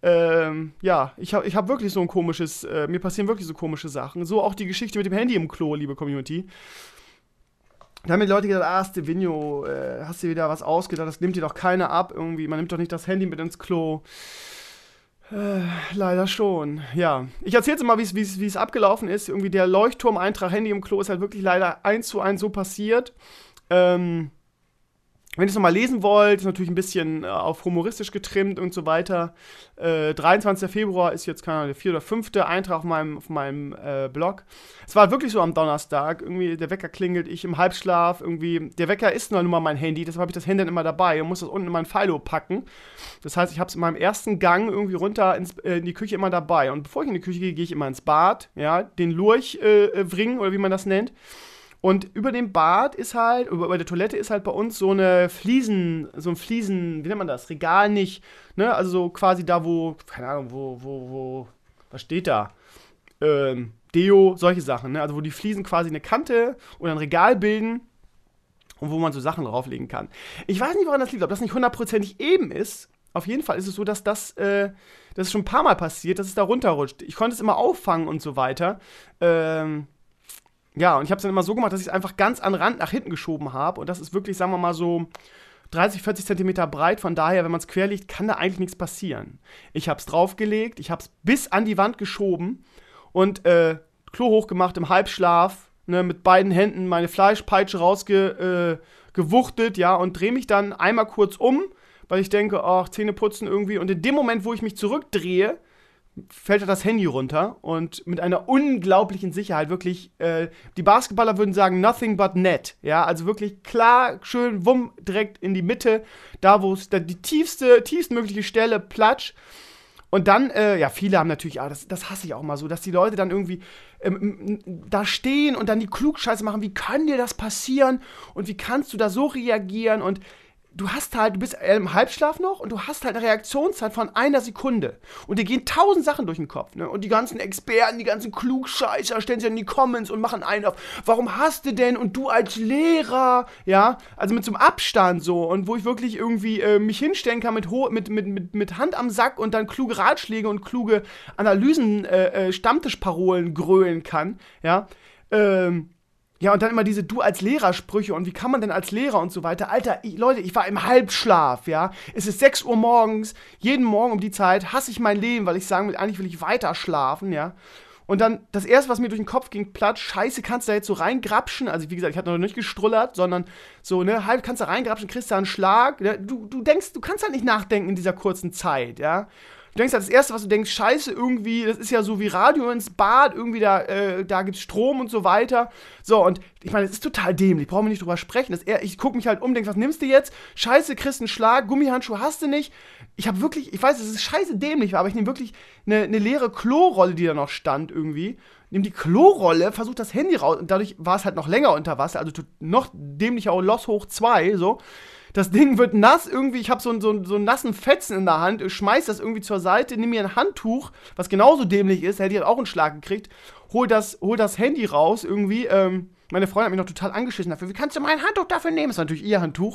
Ja, ich hab wirklich so ein komisches, mir passieren wirklich so komische Sachen. So auch die Geschichte mit dem Handy im Klo, liebe Community. Da haben mir die Leute gesagt, Stevenio, hast du wieder was ausgedacht, das nimmt dir doch keiner ab irgendwie, man nimmt doch nicht das Handy mit ins Klo. Leider schon, ja. Ich erzähle jetzt mal, wie es abgelaufen ist. Irgendwie der Leuchtturm-Eintrag Handy im Klo ist halt wirklich leider 1:1 so passiert. Wenn ihr es nochmal lesen wollt, ist natürlich ein bisschen auf humoristisch getrimmt und so weiter. 23. Februar ist jetzt, keine Ahnung, der 4. oder 5. Eintrag auf meinem Blog. Es war wirklich so am Donnerstag, irgendwie der Wecker klingelt, ich im Halbschlaf, irgendwie, der Wecker ist noch mal mein Handy, deshalb habe ich das Handy dann immer dabei und muss das unten in mein Philo packen. Das heißt, ich habe es in meinem ersten Gang irgendwie runter in die Küche immer dabei. Und bevor ich in die Küche gehe, gehe ich immer ins Bad, ja, den Lurch wringen, oder wie man das nennt. Und über dem Bad ist halt, über der Toilette ist halt bei uns so ein Fliesen, wie nennt man das? Regal nicht, ne? Also so quasi da, wo, keine Ahnung, was steht da? Deo, solche Sachen, ne? Also wo die Fliesen quasi eine Kante oder ein Regal bilden und wo man so Sachen drauflegen kann. Ich weiß nicht, woran das liegt, ob das nicht 100%ig eben ist. Auf jeden Fall ist es so, dass das ist schon ein paar Mal passiert, dass es da runterrutscht. Ich konnte es immer auffangen und so weiter. Ja, und ich habe es dann immer so gemacht, dass ich es einfach ganz an den Rand nach hinten geschoben habe. Und das ist wirklich, sagen wir mal so, 30, 40 Zentimeter breit. Von daher, wenn man es quer legt, kann da eigentlich nichts passieren. Ich habe es draufgelegt, ich habe es bis an die Wand geschoben und Klo hochgemacht im Halbschlaf, ne, mit beiden Händen meine Fleischpeitsche rausgewuchtet, ja, und drehe mich dann einmal kurz um, weil ich denke, ach, Zähne putzen irgendwie. Und in dem Moment, wo ich mich zurückdrehe, fällt das Handy runter und mit einer unglaublichen Sicherheit, wirklich, die Basketballer würden sagen, nothing but net, ja, also wirklich klar, schön, wumm, direkt in die Mitte, da wo es die tiefstmögliche Stelle, platsch. Und dann, ja, viele haben natürlich, das hasse ich auch mal so, dass die Leute dann irgendwie da stehen und dann die Klugscheiße machen, wie kann dir das passieren und wie kannst du da so reagieren und du bist im Halbschlaf noch und du hast halt eine Reaktionszeit von 1 Sekunde. Und dir gehen 1000 Sachen durch den Kopf, ne? Und die ganzen Experten, die ganzen Klugscheißer stellen sich in die Comments und machen einen auf, warum hast du denn und du als Lehrer, ja? Also mit so einem Abstand so und wo ich wirklich irgendwie mich hinstellen kann mit Hand am Sack und dann kluge Ratschläge und kluge Analysen, Stammtischparolen grölen kann, ja? Ja, und dann immer diese Du als Lehrer-Sprüche und wie kann man denn als Lehrer und so weiter. Alter, Leute, ich war im Halbschlaf, ja. Es ist 6 Uhr morgens, jeden Morgen um die Zeit hasse ich mein Leben, weil ich sagen will, eigentlich will ich weiter schlafen, ja. Und dann, das erste, was mir durch den Kopf ging, platt, scheiße, kannst du da jetzt so reingrapschen? Also, wie gesagt, ich hatte noch nicht gestrullert, sondern so, ne, halb kannst du reingrapschen, kriegst da einen Schlag. Ne? Du denkst, du kannst halt nicht nachdenken in dieser kurzen Zeit, ja. Du denkst halt, das Erste, was du denkst, scheiße, irgendwie, das ist ja so wie Radio ins Bad, irgendwie da gibt's Strom und so weiter. So, und ich meine, das ist total dämlich, brauchen wir nicht drüber sprechen. Ich gucke mich halt um, denk, was nimmst du jetzt? Scheiße, kriegst einen Schlag, Gummihandschuh hast du nicht. Ich weiß, es ist scheiße dämlich, aber ich nehme wirklich eine leere Klorolle, die da noch stand irgendwie. Nimm die Klorolle, versuch das Handy raus und dadurch war es halt noch länger unter Wasser, also noch dämlicher, Loss hoch 2, so. Das Ding wird nass irgendwie, ich habe so einen nassen Fetzen in der Hand, schmeiß das irgendwie zur Seite, nimm mir ein Handtuch, was genauso dämlich ist, hätte ich halt auch einen Schlag gekriegt, hol das Handy raus irgendwie, meine Freundin hat mich noch total angeschissen dafür, wie kannst du mein Handtuch dafür nehmen? Das ist natürlich ihr Handtuch.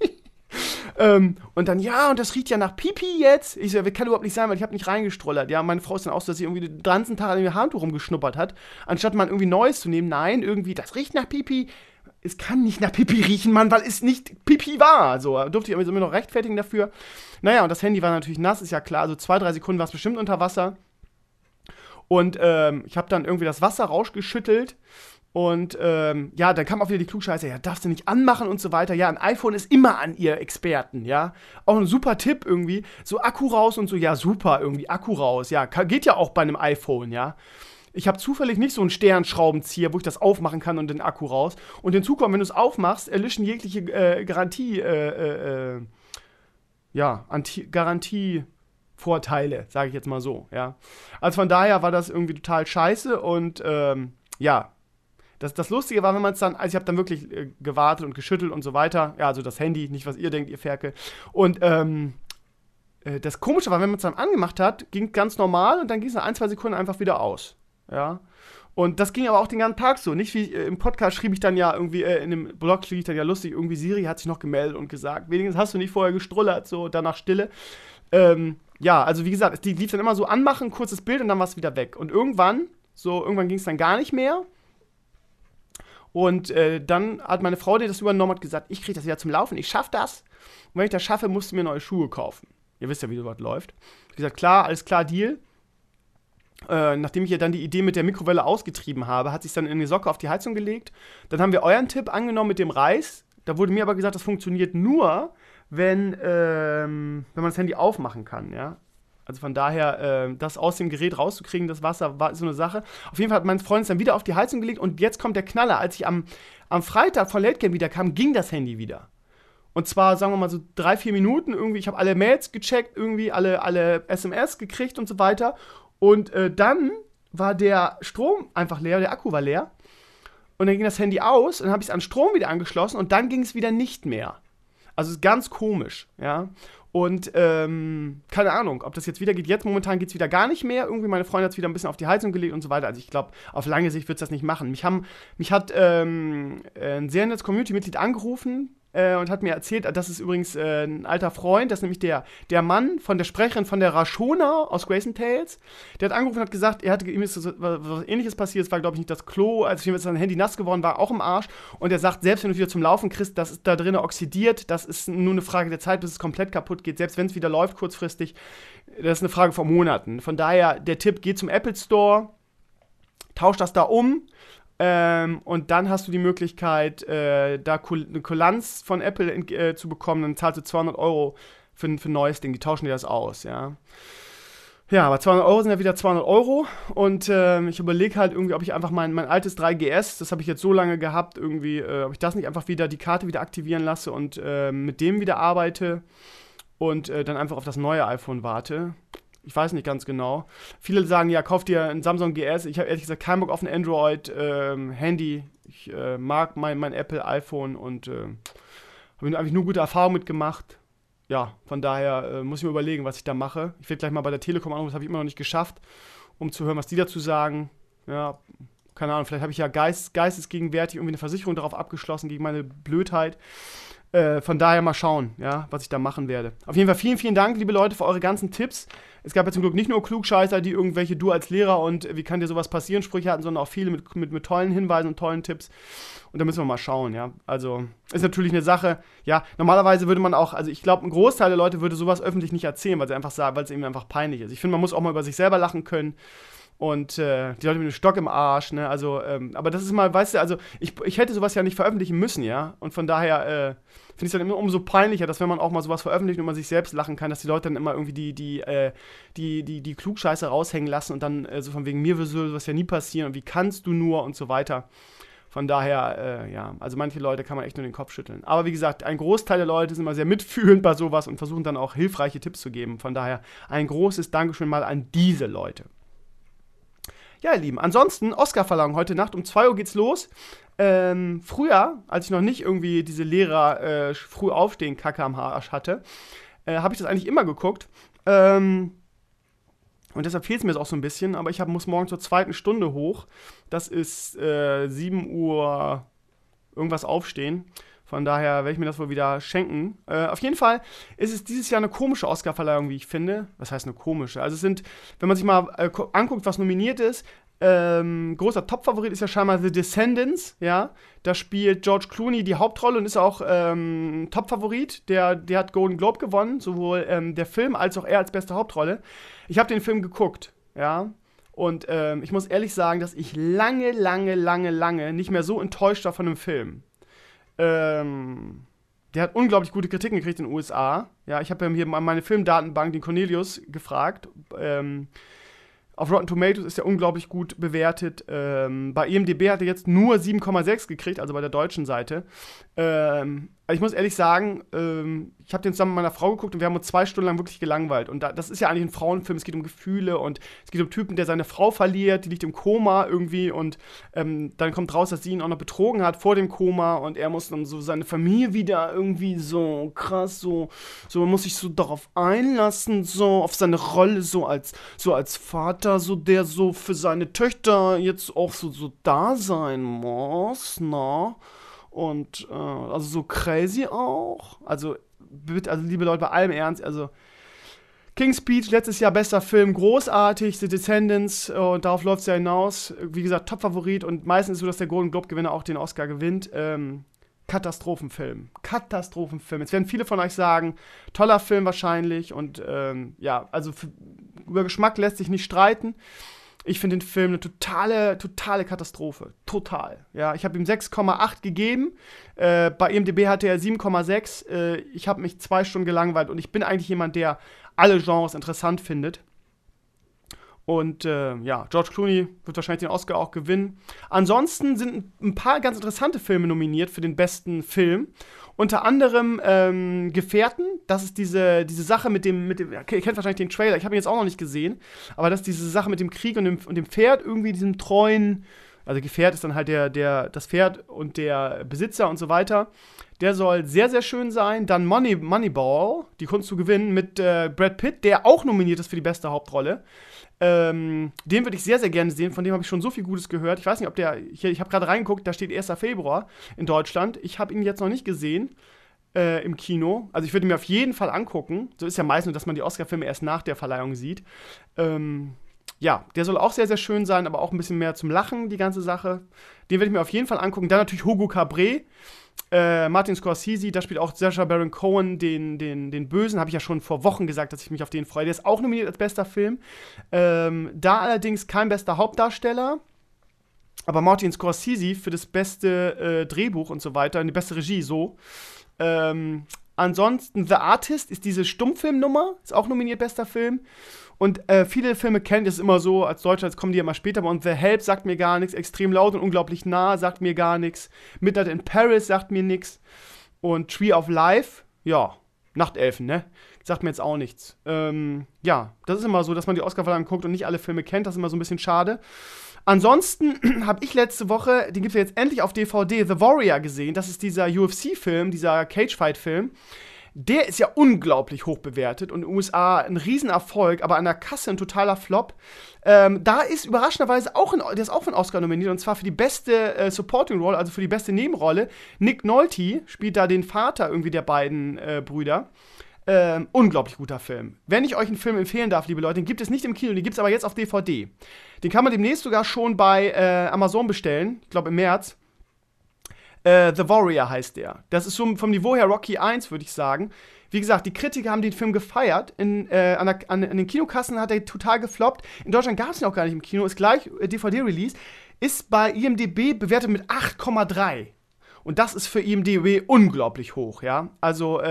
Und dann, ja, und das riecht ja nach Pipi jetzt. Ich so, das kann überhaupt nicht sein, weil ich habe nicht reingestrullert. Ja, meine Frau ist dann auch so, dass sie irgendwie den ganzen Tag an dem Handtuch rumgeschnuppert hat, anstatt mal irgendwie Neues zu nehmen. Nein, irgendwie, das riecht nach Pipi. Es kann nicht nach Pipi riechen, Mann, weil es nicht Pipi war. So, durfte ich irgendwie noch rechtfertigen dafür. Naja, und das Handy war natürlich nass, ist ja klar. Also 2-3 Sekunden war es bestimmt unter Wasser. Und ich habe dann irgendwie das Wasser rausgeschüttelt. Und ja, dann kam auch wieder die Klugscheiße, ja, darfst du nicht anmachen und so weiter. Ja, ein iPhone ist immer an ihr Experten, ja. Auch ein super Tipp irgendwie. So Akku raus und so, ja, super, irgendwie Akku raus. Ja, geht ja auch bei einem iPhone, ja. Ich habe zufällig nicht so einen Sternschraubenzieher, wo ich das aufmachen kann und den Akku raus. Und hinzu kommt, wenn du es aufmachst, erlischen jegliche Garantievorteile, sage ich jetzt mal so, ja. Also von daher war das irgendwie total scheiße und ja. Das Lustige war, wenn man es dann, also ich habe dann wirklich gewartet und geschüttelt und so weiter. Ja, also das Handy, nicht was ihr denkt, ihr Ferkel. Und das Komische war, wenn man es dann angemacht hat, ging ganz normal und dann ging es nach 1-2 Sekunden einfach wieder aus. Ja. Und das ging aber auch den ganzen Tag so. Nicht wie im Podcast schrieb ich dann ja irgendwie, in dem Blog schrieb ich dann ja lustig, irgendwie Siri hat sich noch gemeldet und gesagt, wenigstens hast du nicht vorher gestrullert, so danach Stille. Ja, also wie gesagt, die lief dann immer so anmachen, kurzes Bild und dann war es wieder weg. Und irgendwann ging es dann gar nicht mehr. Und dann hat meine Frau, die das übernommen hat, gesagt, ich kriege das wieder zum Laufen, ich schaffe das. Und wenn ich das schaffe, musst du mir neue Schuhe kaufen. Ihr wisst ja, wie sowas läuft. Ich gesagt, klar, alles klar, Deal. Nachdem ich ja dann die Idee mit der Mikrowelle ausgetrieben habe, hat sich dann in die Socke auf die Heizung gelegt. Dann haben wir euren Tipp angenommen mit dem Reis. Da wurde mir aber gesagt, das funktioniert nur, wenn man das Handy aufmachen kann, ja. Also von daher, das aus dem Gerät rauszukriegen, das Wasser, war so eine Sache. Auf jeden Fall hat mein Freund es dann wieder auf die Heizung gelegt und jetzt kommt der Knaller. Als ich am Freitag von Late Game wieder kam, ging das Handy wieder. Und zwar, sagen wir mal, so 3-4 Minuten irgendwie. Ich habe alle Mails gecheckt, irgendwie alle SMS gekriegt und so weiter. Und dann war der Strom einfach leer, der Akku war leer. Und dann ging das Handy aus und dann habe ich es an Strom wieder angeschlossen und dann ging es wieder nicht mehr. Also ist ganz komisch, ja. Und keine Ahnung, ob das jetzt wieder geht. Jetzt momentan geht es wieder gar nicht mehr. Irgendwie meine Freundin hat es wieder ein bisschen auf die Heizung gelegt und so weiter. Also ich glaube, auf lange Sicht wird es das nicht machen. Mich hat ein sehr nettes Community-Mitglied angerufen und hat mir erzählt, das ist übrigens ein alter Freund, das ist nämlich der Mann von der Sprecherin von der Rashona aus Grayson Tales. Der hat angerufen und hat gesagt, ihm ist was Ähnliches passiert. Es war, glaube ich, nicht das Klo, als sein Handy nass geworden war, auch im Arsch. Und er sagt, selbst wenn du wieder zum Laufen kriegst, das ist da drin oxidiert. Das ist nur eine Frage der Zeit, bis es komplett kaputt geht. Selbst wenn es wieder läuft kurzfristig, das ist eine Frage von Monaten. Von daher, der Tipp, geh zum Apple Store, tausch das da um. Und dann hast du die Möglichkeit, da eine Kulanz von Apple zu bekommen. Dann zahlst du 200 € für ein neues Ding. Die tauschen dir das aus, ja. Ja, aber 200 € sind ja wieder 200 €. Und ich überlege halt irgendwie, ob ich einfach mein altes 3GS, das habe ich jetzt so lange gehabt, irgendwie, ob ich das nicht einfach wieder, die Karte wieder aktivieren lasse und mit dem wieder arbeite und dann einfach auf das neue iPhone warte. Ich weiß nicht ganz genau. Viele sagen, ja, kauf dir ein Samsung GS. Ich habe ehrlich gesagt keinen Bock auf ein Android-Handy. Ich mag mein Apple-iPhone und Habe ich eigentlich nur gute Erfahrungen mitgemacht. Ja, von daher muss ich mir überlegen, was ich da mache. Ich werde gleich mal bei der Telekom anrufen, das habe ich immer noch nicht geschafft, um zu hören, was die dazu sagen. Ja, keine Ahnung, vielleicht habe ich ja geistesgegenwärtig irgendwie eine Versicherung darauf abgeschlossen gegen meine Blödheit. Von daher mal schauen, ja, was ich da machen werde. Auf jeden Fall vielen, vielen Dank, liebe Leute, für eure ganzen Tipps. Es gab ja zum Glück nicht nur Klugscheißer, die irgendwelche Du als Lehrer und wie kann dir sowas passieren Sprüche hatten, sondern auch viele mit tollen Hinweisen und tollen Tipps. Und da müssen wir mal schauen, ja. Also, ist natürlich eine Sache, ja, normalerweise würde man auch, also ich glaube, ein Großteil der Leute würde sowas öffentlich nicht erzählen, weil es eben einfach peinlich ist. Ich finde, man muss auch mal über sich selber lachen können. Und die Leute mit dem Stock im Arsch, ne, also, aber das ist mal, weißt du, also, ich hätte sowas ja nicht veröffentlichen müssen, ja, und von daher, finde ich es dann immer umso peinlicher, dass wenn man auch mal sowas veröffentlicht und man sich selbst lachen kann, dass die Leute dann immer irgendwie die Klugscheiße raushängen lassen und dann so von wegen, mir würde sowas ja nie passieren und wie kannst du nur und so weiter. Von daher, ja, also manche Leute kann man echt nur den Kopf schütteln. Aber wie gesagt, ein Großteil der Leute sind immer sehr mitfühlend bei sowas und versuchen dann auch hilfreiche Tipps zu geben. Von daher ein großes Dankeschön mal an diese Leute. Ja, ihr Lieben, ansonsten Oscar-Verleihung heute Nacht um 2 Uhr geht's los. Früher, als ich noch nicht irgendwie diese Lehrer früh aufstehen Kacke am Arsch hatte, habe ich das eigentlich immer geguckt. Und deshalb fehlt es mir jetzt auch so ein bisschen, aber ich muss morgen zur 2. Stunde hoch. Das ist 7 Uhr irgendwas aufstehen. Von daher werde ich mir das wohl wieder schenken. Auf jeden Fall ist es dieses Jahr eine komische Oscar-Verleihung, wie ich finde. Was heißt eine komische? Also es sind, wenn man sich mal anguckt, was nominiert ist, großer Top-Favorit ist ja scheinbar The Descendants, ja. Da spielt George Clooney die Hauptrolle und ist auch Top-Favorit. Der hat Golden Globe gewonnen, sowohl der Film als auch er als beste Hauptrolle. Ich habe den Film geguckt, ja. Und ich muss ehrlich sagen, dass ich lange nicht mehr so enttäuscht war von einem Film. Der hat unglaublich gute Kritiken gekriegt in den USA. Ja, ich habe hier meine Filmdatenbank, den Cornelius, gefragt. Auf Rotten Tomatoes ist er unglaublich gut bewertet. Bei IMDb hat er jetzt nur 7,6 gekriegt, also bei der deutschen Seite. Ich muss ehrlich sagen, ich habe den zusammen mit meiner Frau geguckt und wir haben uns 2 Stunden lang wirklich gelangweilt. Und das ist ja eigentlich ein Frauenfilm, es geht um Gefühle und es geht um einen Typen, der seine Frau verliert, die liegt im Koma irgendwie und dann kommt raus, dass sie ihn auch noch betrogen hat vor dem Koma und er muss dann so seine Familie wieder irgendwie so krass, so man muss sich so darauf einlassen, so auf seine Rolle, so als Vater, so der so für seine Töchter jetzt auch so da sein muss, ne? Und, also so crazy auch. Also, liebe Leute, bei allem Ernst, also King's Speech, letztes Jahr bester Film, großartig, The Descendants, und darauf läuft es ja hinaus. Wie gesagt, Top-Favorit und meistens ist es so, dass der Golden Globe-Gewinner auch den Oscar gewinnt. Katastrophenfilm. Jetzt werden viele von euch sagen, toller Film wahrscheinlich und, ja, also über Geschmack lässt sich nicht streiten. Ich finde den Film eine totale Katastrophe. Total. Ja, ich habe ihm 6,8 gegeben. Bei IMDb hatte er 7,6. Ich habe mich 2 Stunden gelangweilt und ich bin eigentlich jemand, der alle Genres interessant findet. Und ja, George Clooney wird wahrscheinlich den Oscar auch gewinnen. Ansonsten sind ein paar ganz interessante Filme nominiert für den besten Film. Unter anderem Gefährten, das ist diese Sache mit dem ihr kennt wahrscheinlich den Trailer, ich habe ihn jetzt auch noch nicht gesehen, aber das ist diese Sache mit dem Krieg und dem Pferd, irgendwie diesem treuen, also Gefährt ist dann halt das Pferd und der Besitzer und so weiter. Der soll sehr, sehr schön sein. Dann Moneyball, die Kunst zu gewinnen, mit Brad Pitt, der auch nominiert ist für die beste Hauptrolle. Den würde ich sehr, sehr gerne sehen. Von dem habe ich schon so viel Gutes gehört. Ich weiß nicht, ob ich habe gerade reingeguckt, da steht 1. Februar in Deutschland. Ich habe ihn jetzt noch nicht gesehen im Kino. Also ich würde ihn mir auf jeden Fall angucken. So ist ja meist nur, dass man die Oscar-Filme erst nach der Verleihung sieht. Ja, der soll auch sehr, sehr schön sein, aber auch ein bisschen mehr zum Lachen, die ganze Sache. Den werde ich mir auf jeden Fall angucken. Dann natürlich Hugo Cabret. Martin Scorsese, da spielt auch Sacha Baron Cohen den Bösen, habe ich ja schon vor Wochen gesagt, dass ich mich auf den freue. Der ist auch nominiert als bester Film. Da allerdings kein bester Hauptdarsteller, aber Martin Scorsese für das beste Drehbuch und so weiter, die beste Regie, so. Ansonsten The Artist ist diese Stummfilmnummer, ist auch nominiert bester Film. Und viele Filme kennen das immer so, als Deutscher, jetzt kommen die ja mal später, und The Help sagt mir gar nichts, Extrem laut und unglaublich nah sagt mir gar nichts, Midnight in Paris sagt mir nichts und Tree of Life, ja, Nachtelfen, ne? Sagt mir jetzt auch nichts. Ja, das ist immer so, dass man die Oscarverleihung guckt und nicht alle Filme kennt. Das ist immer so ein bisschen schade. Ansonsten habe ich letzte Woche, den gibt es ja jetzt endlich auf DVD, The Warrior gesehen. Das ist dieser UFC-Film, dieser Cage-Fight-Film. Der ist ja unglaublich hoch bewertet und in den USA ein Riesenerfolg, aber an der Kasse ein totaler Flop. Da ist überraschenderweise der ist auch für einen Oscar nominiert, und zwar für die beste Supporting Role, also für die beste Nebenrolle. Nick Nolte spielt da den Vater irgendwie der beiden Brüder. Unglaublich guter Film. Wenn ich euch einen Film empfehlen darf, liebe Leute, den gibt es nicht im Kino, den gibt es aber jetzt auf DVD. Den kann man demnächst sogar schon bei Amazon bestellen, ich glaube im März. The Warrior heißt der. Das ist so vom Niveau her Rocky 1, würde ich sagen. Wie gesagt, die Kritiker haben den Film gefeiert. An den Kinokassen hat er total gefloppt. In Deutschland gab es ihn auch gar nicht im Kino. Ist gleich DVD-Release. Ist bei IMDb bewertet mit 8,3. Und das ist für IMDb unglaublich hoch, ja. Also,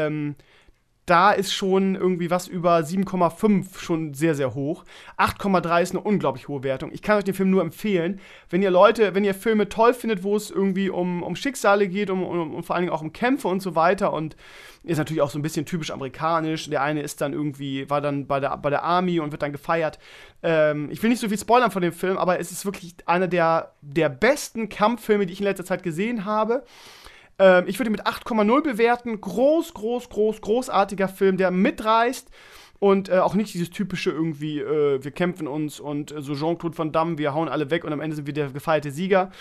da ist schon irgendwie was über 7,5 schon sehr, sehr hoch. 8,3 ist eine unglaublich hohe Wertung. Ich kann euch den Film nur empfehlen. Wenn ihr Filme toll findet, wo es irgendwie um Schicksale geht, um vor allen Dingen auch um Kämpfe und so weiter, und ist natürlich auch so ein bisschen typisch amerikanisch. Der eine ist dann irgendwie, war dann bei der Army und wird dann gefeiert. Ich will nicht so viel spoilern von dem Film, aber es ist wirklich einer der besten Kampffilme, die ich in letzter Zeit gesehen habe. Ich würde ihn mit 8,0 bewerten. Großartiger Film, der mitreißt und auch nicht dieses typische irgendwie, wir kämpfen uns und so Jean-Claude Van Damme, wir hauen alle weg und am Ende sind wir der gefeierte Sieger.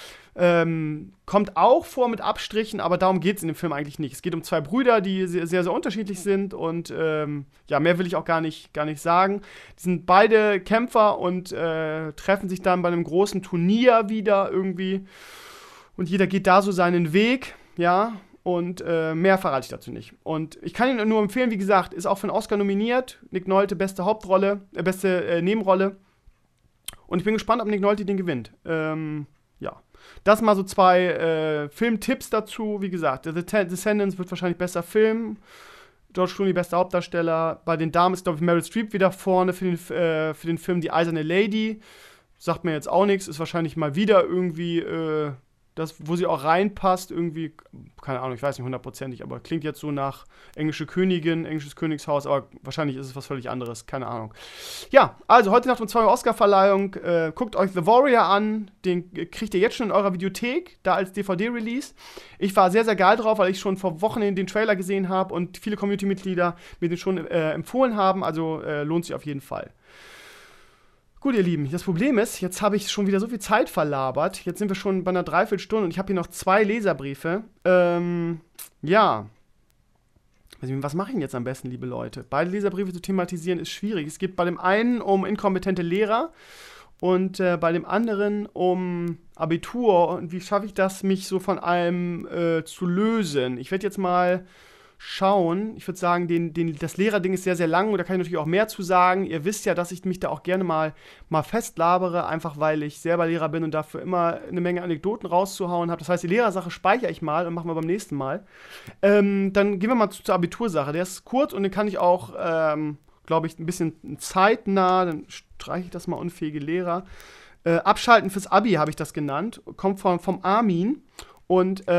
Kommt auch vor mit Abstrichen, aber darum geht es in dem Film eigentlich nicht. Es geht um zwei Brüder, die sehr, sehr unterschiedlich sind und ja, mehr will ich auch gar nicht sagen. Die sind beide Kämpfer und treffen sich dann bei einem großen Turnier wieder irgendwie und jeder geht da so seinen Weg. Ja, und mehr verrate ich dazu nicht. Und ich kann ihn nur empfehlen, wie gesagt, ist auch für einen Oscar nominiert. Nick Nolte, beste Hauptrolle, beste Nebenrolle. Und ich bin gespannt, ob Nick Nolte den gewinnt. Ja, das mal so 2 Filmtipps dazu. Wie gesagt, The Descendants wird wahrscheinlich besser Film. George Clooney, bester Hauptdarsteller. Bei den Damen ist, glaube ich, Meryl Streep wieder vorne für den Film Die Eiserne Lady. Sagt mir jetzt auch nichts. Ist wahrscheinlich mal wieder irgendwie das, wo sie auch reinpasst, irgendwie, keine Ahnung, ich weiß nicht hundertprozentig, aber klingt jetzt so nach englische Königin, englisches Königshaus, aber wahrscheinlich ist es was völlig anderes, keine Ahnung. Ja, also heute Nacht um 2 Uhr Oscar-Verleihung, guckt euch The Warrior an, den kriegt ihr jetzt schon in eurer Videothek, da als DVD-Release. Ich war sehr, sehr geil drauf, weil ich schon vor Wochen den Trailer gesehen habe und viele Community-Mitglieder mir den schon empfohlen haben, also lohnt sich auf jeden Fall. Gut, ihr Lieben, das Problem ist, jetzt habe ich schon wieder so viel Zeit verlabert. Jetzt sind wir schon bei einer Dreiviertelstunde und ich habe hier noch 2 Leserbriefe. Ja. Was mache ich denn jetzt am besten, liebe Leute? Beide Leserbriefe zu thematisieren ist schwierig. Es geht bei dem einen um inkompetente Lehrer und bei dem anderen um Abitur. Und wie schaffe ich das, mich so von allem zu lösen? Ich werde jetzt mal schauen. Ich würde sagen, das Lehrerding ist sehr, sehr lang und da kann ich natürlich auch mehr zu sagen. Ihr wisst ja, dass ich mich da auch gerne mal festlabere, einfach weil ich selber Lehrer bin und dafür immer eine Menge Anekdoten rauszuhauen habe. Das heißt, die Lehrersache speichere ich mal und machen wir beim nächsten Mal. Dann gehen wir mal zur Abitursache. Der ist kurz und den kann ich auch, glaube ich, ein bisschen zeitnah, dann streiche ich das mal, unfähige Lehrer. Abschalten fürs Abi habe ich das genannt. Kommt vom Armin. Und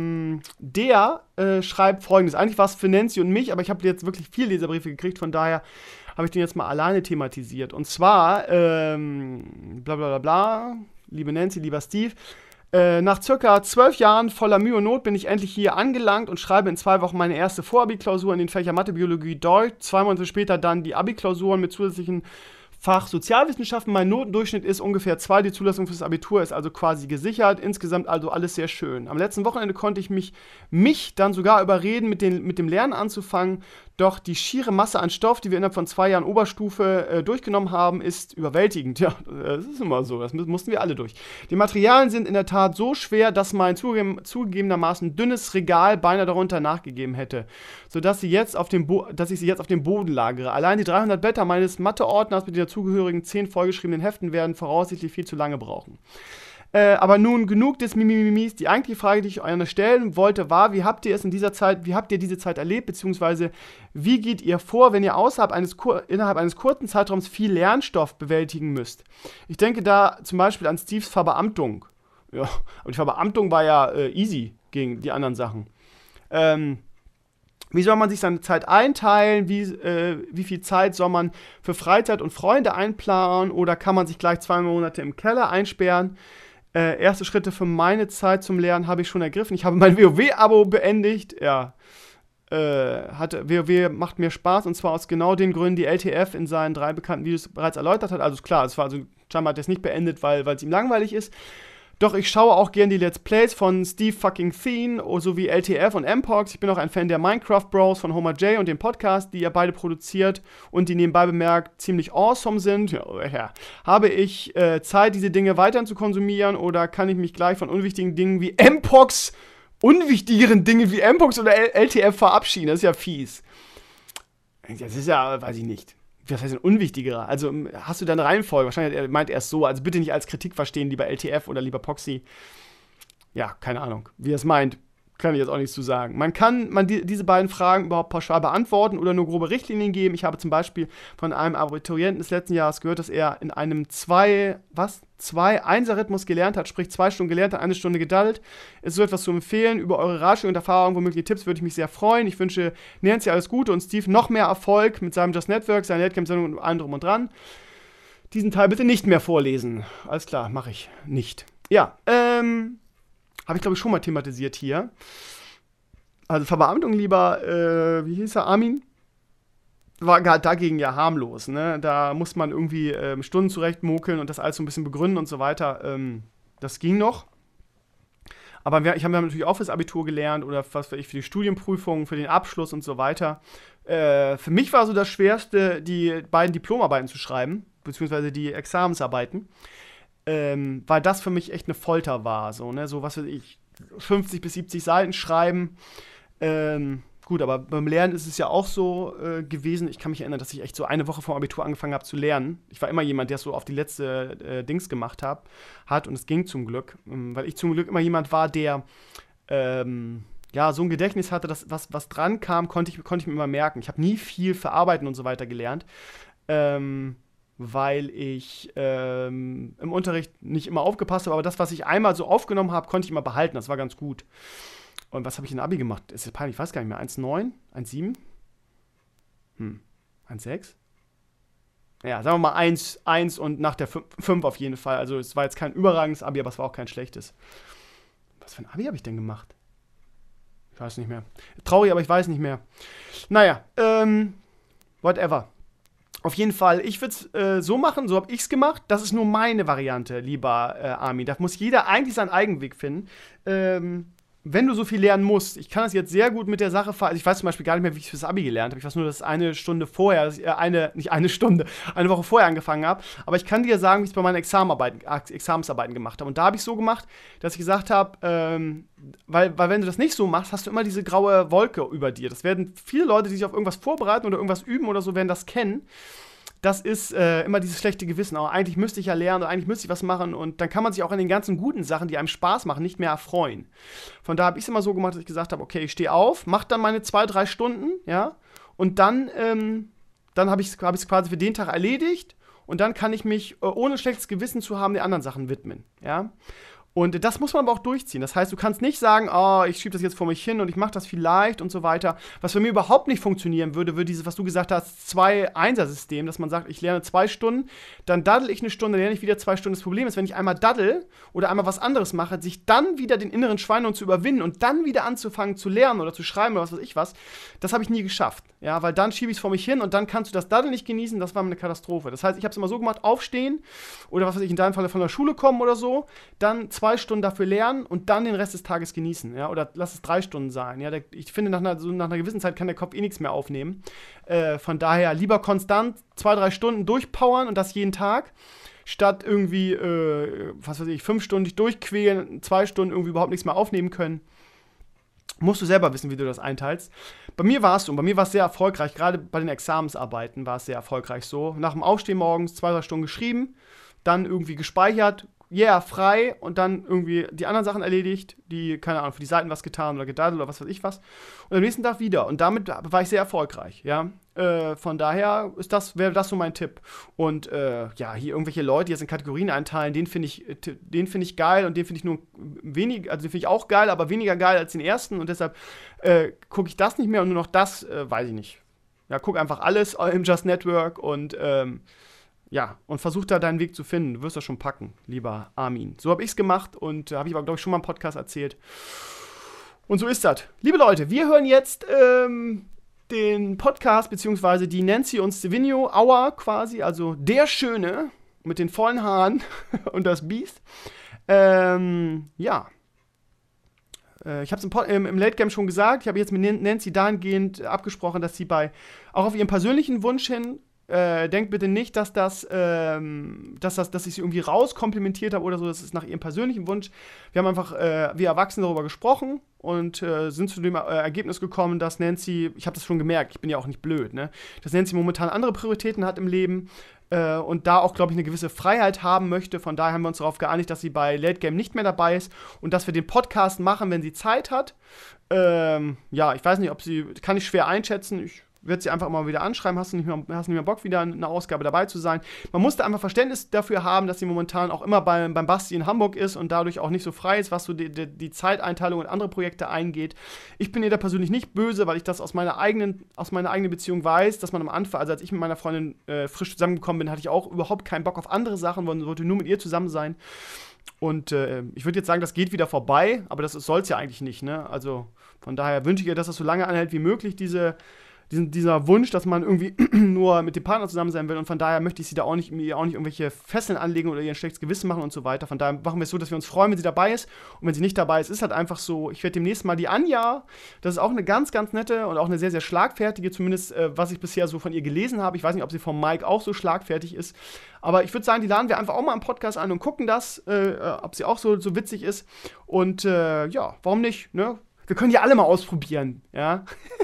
der schreibt Folgendes. Eigentlich war es für Nancy und mich, aber ich habe jetzt wirklich 4 Leserbriefe gekriegt, von daher habe ich den jetzt mal alleine thematisiert. Und zwar, bla bla bla bla, liebe Nancy, lieber Steve, nach circa 12 Jahren voller Mühe und Not bin ich endlich hier angelangt und schreibe in 2 Wochen meine erste Vorabi-Klausur in den Fächern Mathe, Biologie, Deutsch. 2 Monate später dann die Abi-Klausuren mit zusätzlichen Fach Sozialwissenschaften. Mein Notendurchschnitt ist ungefähr 2, die Zulassung fürs Abitur ist also quasi gesichert. Insgesamt also alles sehr schön. Am letzten Wochenende konnte ich mich dann sogar überreden, mit dem Lernen anzufangen. Doch die schiere Masse an Stoff, die wir innerhalb von 2 Jahren Oberstufe durchgenommen haben, ist überwältigend. Ja, das ist immer so. Das mussten wir alle durch. Die Materialien sind in der Tat so schwer, dass mein zugegebenermaßen dünnes Regal beinahe darunter nachgegeben hätte, sodass ich sie jetzt auf dem Boden lagere. Allein die 300 Blätter meines Matheordners mit den dazugehörigen 10 vollgeschriebenen Heften werden voraussichtlich viel zu lange brauchen. Aber nun genug des Mimimis. Die eigentliche Frage, die ich euch stellen wollte, war, wie habt ihr diese Zeit erlebt, beziehungsweise wie geht ihr vor, wenn ihr innerhalb eines kurzen Zeitraums viel Lernstoff bewältigen müsst? Ich denke da zum Beispiel an Steves Verbeamtung. Ja, aber die Verbeamtung war ja easy gegen die anderen Sachen. Wie soll man sich seine Zeit einteilen? Wie viel Zeit soll man für Freizeit und Freunde einplanen? Oder kann man sich gleich 2 Monate im Keller einsperren? Erste Schritte für meine Zeit zum Lernen habe ich schon ergriffen. Ich habe mein WoW-Abo beendigt. Ja, WoW macht mir Spaß, und zwar aus genau den Gründen, die LTF in seinen 3 bekannten Videos bereits erläutert hat. Also klar, scheinbar hat er es nicht beendet, weil es ihm langweilig ist. Doch ich schaue auch gerne die Let's Plays von Steve fucking Thien sowie LTF und Mpox. Ich bin auch ein Fan der Minecraft Bros von Homer J und dem Podcast, die ihr beide produziert und die nebenbei bemerkt ziemlich awesome sind. Ja. Habe ich Zeit, diese Dinge weiterhin zu konsumieren, oder kann ich mich gleich von unwichtigeren Dingen wie Mpox oder LTF verabschieden? Das ist ja fies. Das ist ja, weiß ich nicht. Was heißt denn unwichtigerer? Also hast du da eine Reihenfolge? Wahrscheinlich meint er es so. Also bitte nicht als Kritik verstehen, lieber LTF oder lieber Poxy. Ja, keine Ahnung. Wie er es meint, kann ich jetzt auch nichts zu sagen. Man kann diese beiden Fragen überhaupt pauschal beantworten oder nur grobe Richtlinien geben. Ich habe zum Beispiel von einem Abiturienten des letzten Jahres gehört, dass er in einem 2-1er-Rhythmus gelernt hat, sprich 2 Stunden gelernt hat, 1 Stunde gedaddelt. Es ist so etwas zu empfehlen. Über eure Ratschläge und Erfahrungen, womögliche Tipps, würde ich mich sehr freuen. Ich wünsche Nancy alles Gute und Steve noch mehr Erfolg mit seinem Just Network, seiner Netcamp-Sendung und allem drum und dran. Diesen Teil bitte nicht mehr vorlesen. Alles klar, mache ich nicht. Ja, habe ich, glaube ich, schon mal thematisiert hier. Also Verbeamtung lieber, wie hieß er, Armin? War dagegen ja harmlos, ne? Da muss man irgendwie Stunden zurechtmokeln und das alles so ein bisschen begründen und so weiter. Das ging noch. Aber ich habe natürlich auch fürs Abitur gelernt oder was weiß ich, für die Studienprüfung, für den Abschluss und so weiter. Für mich war so das Schwerste, die beiden Diplomarbeiten zu schreiben, beziehungsweise die Examensarbeiten. Weil das für mich echt eine Folter war, so, ne, so was weiß ich, 50 bis 70 Seiten schreiben, gut, aber beim Lernen ist es ja auch so gewesen, ich kann mich erinnern, dass ich echt so eine Woche vor dem Abitur angefangen habe zu lernen. Ich war immer jemand, der es so auf die letzte Dings gemacht hat, und es ging zum Glück, weil ich zum Glück immer jemand war, der ja, so ein Gedächtnis hatte, dass was dran kam, konnte ich mir immer merken. Ich habe nie viel verarbeiten und so weiter gelernt, weil ich im Unterricht nicht immer aufgepasst habe, aber das, was ich einmal so aufgenommen habe, konnte ich immer behalten. Das war ganz gut. Und was habe ich in Abi gemacht? Ist das peinlich? Ich weiß gar nicht mehr. 1,9? 1,7? 1,6? Ja, sagen wir mal 1 und nach der 5 auf jeden Fall. Also es war jetzt kein überragendes Abi, aber es war auch kein schlechtes. Was für ein Abi habe ich denn gemacht? Ich weiß nicht mehr. Traurig, aber ich weiß nicht mehr. Naja, whatever. Auf jeden Fall, ich würde es so machen, so habe ich es gemacht. Das ist nur meine Variante, lieber Armin. Da muss jeder eigentlich seinen eigenen Weg finden. Wenn du so viel lernen musst, ich kann das jetzt sehr gut mit der Sache also ich weiß zum Beispiel gar nicht mehr, wie ich fürs Abi gelernt habe. Ich weiß nur, dass eine Stunde vorher, eine Woche vorher angefangen habe. Aber ich kann dir sagen, wie ich es bei meinen Examensarbeiten gemacht habe. Und da habe ich so gemacht, dass ich gesagt habe, weil wenn du das nicht so machst, hast du immer diese graue Wolke über dir. Das werden viele Leute, die sich auf irgendwas vorbereiten oder irgendwas üben oder so, werden das kennen. Das ist immer dieses schlechte Gewissen. Aber eigentlich müsste ich ja lernen oder eigentlich müsste ich was machen. Und dann kann man sich auch an den ganzen guten Sachen, die einem Spaß machen, nicht mehr erfreuen. Von da habe ich es immer so gemacht, dass ich gesagt habe, okay, ich stehe auf, mache dann meine 2-3 Stunden, ja. Und dann habe ich es quasi für den Tag erledigt. Und dann kann ich mich, ohne schlechtes Gewissen zu haben, den anderen Sachen widmen, ja. Und das muss man aber auch durchziehen. Das heißt, du kannst nicht sagen, oh, ich schiebe das jetzt vor mich hin und ich mache das vielleicht und so weiter. Was für mich überhaupt nicht funktionieren würde dieses, was du gesagt hast, 2-1er-System, dass man sagt, ich lerne 2 Stunden, dann daddel ich eine Stunde, lerne ich wieder 2 Stunden. Das Problem ist, wenn ich einmal daddel oder einmal was anderes mache, sich dann wieder den inneren Schweinehund zu überwinden und dann wieder anzufangen zu lernen oder zu schreiben oder was weiß ich was, das habe ich nie geschafft. Ja, weil dann schiebe ich es vor mich hin und dann kannst du das Daddeln nicht genießen, das war eine Katastrophe. Das heißt, ich habe es immer so gemacht, aufstehen oder was weiß ich, in deinem Fall von der Schule kommen oder so, dann 2 Stunden dafür lernen und dann den Rest des Tages genießen, ja, oder lass es 3 Stunden sein, ja, ich finde, nach einer gewissen Zeit kann der Kopf eh nichts mehr aufnehmen, von daher lieber konstant 2-3 Stunden durchpowern und das jeden Tag, statt irgendwie, 5 Stunden dich durchquälen, 2 Stunden irgendwie überhaupt nichts mehr aufnehmen können. Musst du selber wissen, wie du das einteilst. Bei mir war es so, und bei mir war es sehr erfolgreich, gerade bei den Examensarbeiten war es sehr erfolgreich so. Nach dem Aufstehen morgens 2-3 Stunden geschrieben, dann irgendwie gespeichert, frei und dann irgendwie die anderen Sachen erledigt, die, keine Ahnung, für die Seiten was getan oder gedaddelt oder was weiß ich was. Und am nächsten Tag wieder. Und damit war ich sehr erfolgreich, ja. Von daher wäre das so mein Tipp. Und hier irgendwelche Leute, die jetzt in Kategorien einteilen, den finde ich geil und den finde ich nur wenig, also den finde ich auch geil, aber weniger geil als den ersten und deshalb gucke ich das nicht mehr und nur noch das, weiß ich nicht. Ja, guck einfach alles im Just Network und und versuch da deinen Weg zu finden. Du wirst das schon packen, lieber Armin. So habe ich es gemacht und habe ich aber, glaube ich, schon mal im Podcast erzählt. Und so ist das. Liebe Leute, wir hören jetzt den Podcast, beziehungsweise die Nancy und Stevino Hour quasi, also der Schöne mit den vollen Haaren und das Biest. Ich habe es im Late Game schon gesagt, ich habe jetzt mit Nancy dahingehend abgesprochen, dass sie auch auf ihren persönlichen Wunsch hin, denkt bitte nicht, dass dass ich sie irgendwie rauskomplimentiert habe oder so, das ist nach ihrem persönlichen Wunsch. Wir haben einfach, wir Erwachsene darüber gesprochen und sind zu dem Ergebnis gekommen, dass Nancy, ich habe das schon gemerkt, ich bin ja auch nicht blöd, ne, dass Nancy momentan andere Prioritäten hat im Leben und da auch, glaube ich, eine gewisse Freiheit haben möchte. Von daher haben wir uns darauf geeinigt, dass sie bei Late Game nicht mehr dabei ist und dass wir den Podcast machen, wenn sie Zeit hat. Ich weiß nicht, kann ich schwer einschätzen. Ich werde sie einfach mal wieder anschreiben, hast du nicht mehr Bock, wieder eine Ausgabe dabei zu sein. Man muss da einfach Verständnis dafür haben, dass sie momentan auch immer beim Basti in Hamburg ist und dadurch auch nicht so frei ist, was so die Zeiteinteilung und andere Projekte eingeht. Ich bin ihr da persönlich nicht böse, weil ich das aus meiner eigenen Beziehung weiß, dass man am Anfang, also als ich mit meiner Freundin frisch zusammengekommen bin, hatte ich auch überhaupt keinen Bock auf andere Sachen, wollte nur mit ihr zusammen sein. Und ich würde jetzt sagen, das geht wieder vorbei, aber das soll es ja eigentlich nicht, ne? Also von daher wünsche ich ihr, dass das so lange anhält wie möglich, dieser Wunsch, dass man irgendwie nur mit dem Partner zusammen sein will und von daher möchte ich sie da auch nicht irgendwelche Fesseln anlegen oder ihr ein schlechtes Gewissen machen und so weiter. Von daher machen wir es so, dass wir uns freuen, wenn sie dabei ist und wenn sie nicht dabei ist, ist halt einfach so, ich werde demnächst mal die Anja, das ist auch eine ganz, ganz nette und auch eine sehr, sehr schlagfertige, zumindest was ich bisher so von ihr gelesen habe. Ich weiß nicht, ob sie vom Mike auch so schlagfertig ist, aber ich würde sagen, die laden wir einfach auch mal im Podcast ein und gucken ob sie auch so witzig ist und warum nicht, ne? Wir können ja alle mal ausprobieren, ja.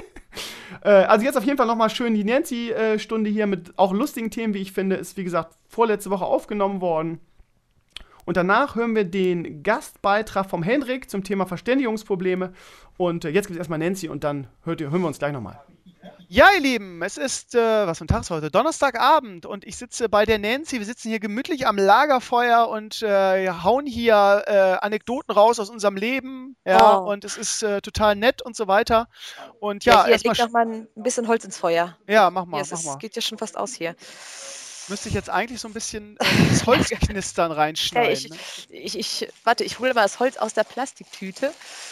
Also jetzt auf jeden Fall nochmal schön die Nancy-Stunde hier mit auch lustigen Themen, wie ich finde. Ist, wie gesagt, vorletzte Woche aufgenommen worden. Und danach hören wir den Gastbeitrag vom Hendrik zum Thema Verständigungsprobleme. Und jetzt gibt es erstmal Nancy und dann hören wir uns gleich nochmal. Ja, ihr Lieben, es ist, was für ein Tag ist heute? Donnerstagabend und ich sitze bei der Nancy. Wir sitzen hier gemütlich am Lagerfeuer und hauen hier Anekdoten raus aus unserem Leben. Ja, und es ist total nett und so weiter. Und ja, hier legt noch mal ein bisschen Holz ins Feuer. Ja, mach mal. Es geht ja schon fast aus hier. Müsste ich jetzt eigentlich so ein bisschen das Holzknistern reinschneiden. Warte, ich hole mal das Holz aus der Plastiktüte.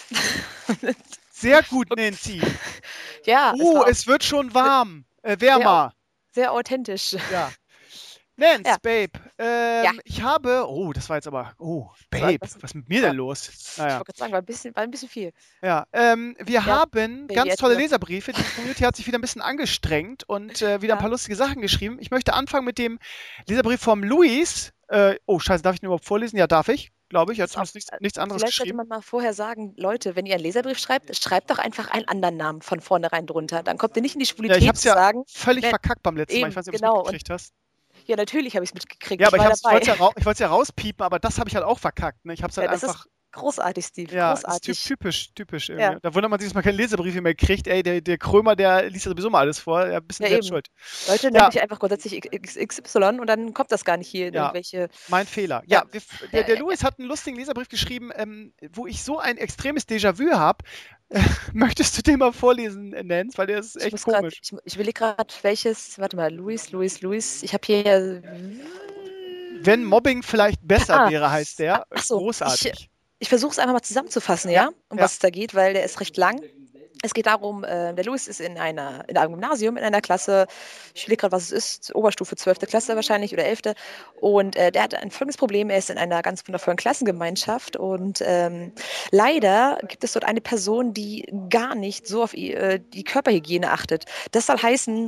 Sehr gut, Nancy. Ja. Es wird schon warm. Wärmer. Sehr authentisch. Ja. Nancy, Ja. Babe. Ich habe. Oh, das war jetzt aber. Oh, Babe, was ist mit mir denn los? Ich wollte gerade sagen, war ein bisschen viel. Ja. Wir haben Baby, ganz tolle jetzt. Leserbriefe. Die Community hat sich wieder ein bisschen angestrengt und wieder ein paar lustige Sachen geschrieben. Ich möchte anfangen mit dem Leserbrief vom Luis. Scheiße, darf ich den überhaupt vorlesen? Ja, darf ich. Glaube ich. Er hat nichts anderes Vielleicht sollte geschrieben. man mal vorher sagen, Leute, wenn ihr einen Leserbrief schreibt, schreibt doch einfach einen anderen Namen von vornherein drunter. Dann kommt ihr nicht in die Ja, Schwulität ich habe es zu ja sagen. völlig verkackt beim letzten Mal. Eben, Ich weiß nicht, ob du genau. es mitgekriegt hast. Ja, natürlich habe ich es mitgekriegt. Ja, aber ich war wollte dabei. es ja rauspiepen, aber das habe ich halt auch verkackt. Ne? Ich habe es halt Das einfach. ist großartig, Steve. Ja, großartig. ist typisch. Irgendwie. Ja. Da wundert man sich, dass man keine Leserbriefe mehr kriegt. Ey, der Krömer, der liest ja sowieso mal alles vor. Ja, ein bisschen Ja, selbst eben. schuld. Leute, nennt mich einfach grundsätzlich XY und dann kommt das gar nicht hier in Ja. irgendwelche. Mein Fehler. Ja, der Louis hat einen lustigen Leserbrief geschrieben, wo ich so ein extremes Déjà-vu habe. Möchtest du den mal vorlesen, Nance? Weil der ist echt komisch. Ich will gerade welches. Warte mal, Luis. Ich habe hier. Wenn Mobbing vielleicht besser wäre, heißt der. Ach so, Großartig. Ich versuche es einfach mal zusammenzufassen, um was es da geht, weil der ist recht lang. Es geht darum, der Louis ist in einem Gymnasium, in einer Klasse, ich überlege gerade, was es ist, Oberstufe 12. Klasse wahrscheinlich oder 11. Und der hat ein folgendes Problem, er ist in einer ganz wundervollen Klassengemeinschaft und leider gibt es dort eine Person, die gar nicht so auf die Körperhygiene achtet. Das soll heißen,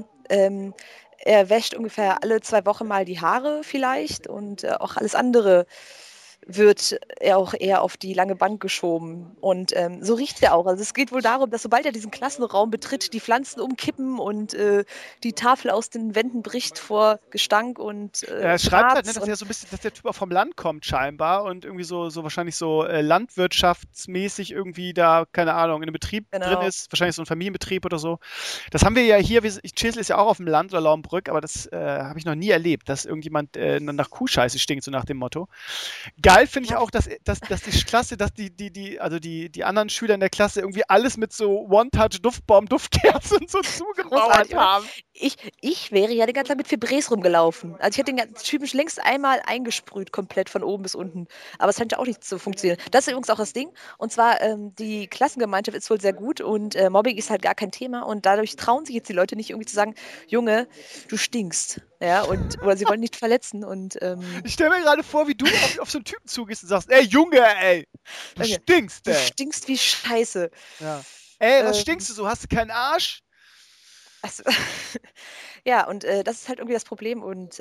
er wäscht ungefähr alle 2 Wochen mal die Haare vielleicht und auch alles andere wird er auch eher auf die lange Bank geschoben. Und so riecht er auch. Also es geht wohl darum, dass sobald er diesen Klassenraum betritt, die Pflanzen umkippen und die Tafel aus den Wänden bricht vor Gestank und er schreibt halt, ne, dass er so ein bisschen, dass der Typ auch vom Land kommt scheinbar und irgendwie so wahrscheinlich so landwirtschaftsmäßig irgendwie da, keine Ahnung, in einem Betrieb drin ist, wahrscheinlich so ein Familienbetrieb oder so. Das haben wir ja hier, Chesel ist ja auch auf dem Land oder Lauenbrück, aber das habe ich noch nie erlebt, dass irgendjemand nach Kuhscheiße stinkt, so nach dem Motto. Geil finde ich auch, dass die Klasse, dass die anderen Schüler in der Klasse irgendwie alles mit so One-Touch-Duftbaum, Duftkerzen so zugemauert haben. Ich wäre ja die ganze Zeit mit Febreze rumgelaufen. Also ich hätte den ganzen Typen längst einmal eingesprüht, komplett von oben bis unten. Aber es scheint ja auch nicht zu funktionieren. Das ist übrigens auch das Ding. Und zwar, die Klassengemeinschaft ist wohl sehr gut und Mobbing ist halt gar kein Thema. Und dadurch trauen sich jetzt die Leute nicht irgendwie zu sagen, Junge, du stinkst. Ja, oder sie wollen nicht verletzen. Und, ich stelle mir gerade vor, wie du auf so einen Typen zugehst und sagst, ey Junge, ey, du stinkst, ey. Du stinkst wie Scheiße. Ja. Ey, was stinkst du so? Hast du keinen Arsch? Also, ja, und das ist halt irgendwie das Problem. Und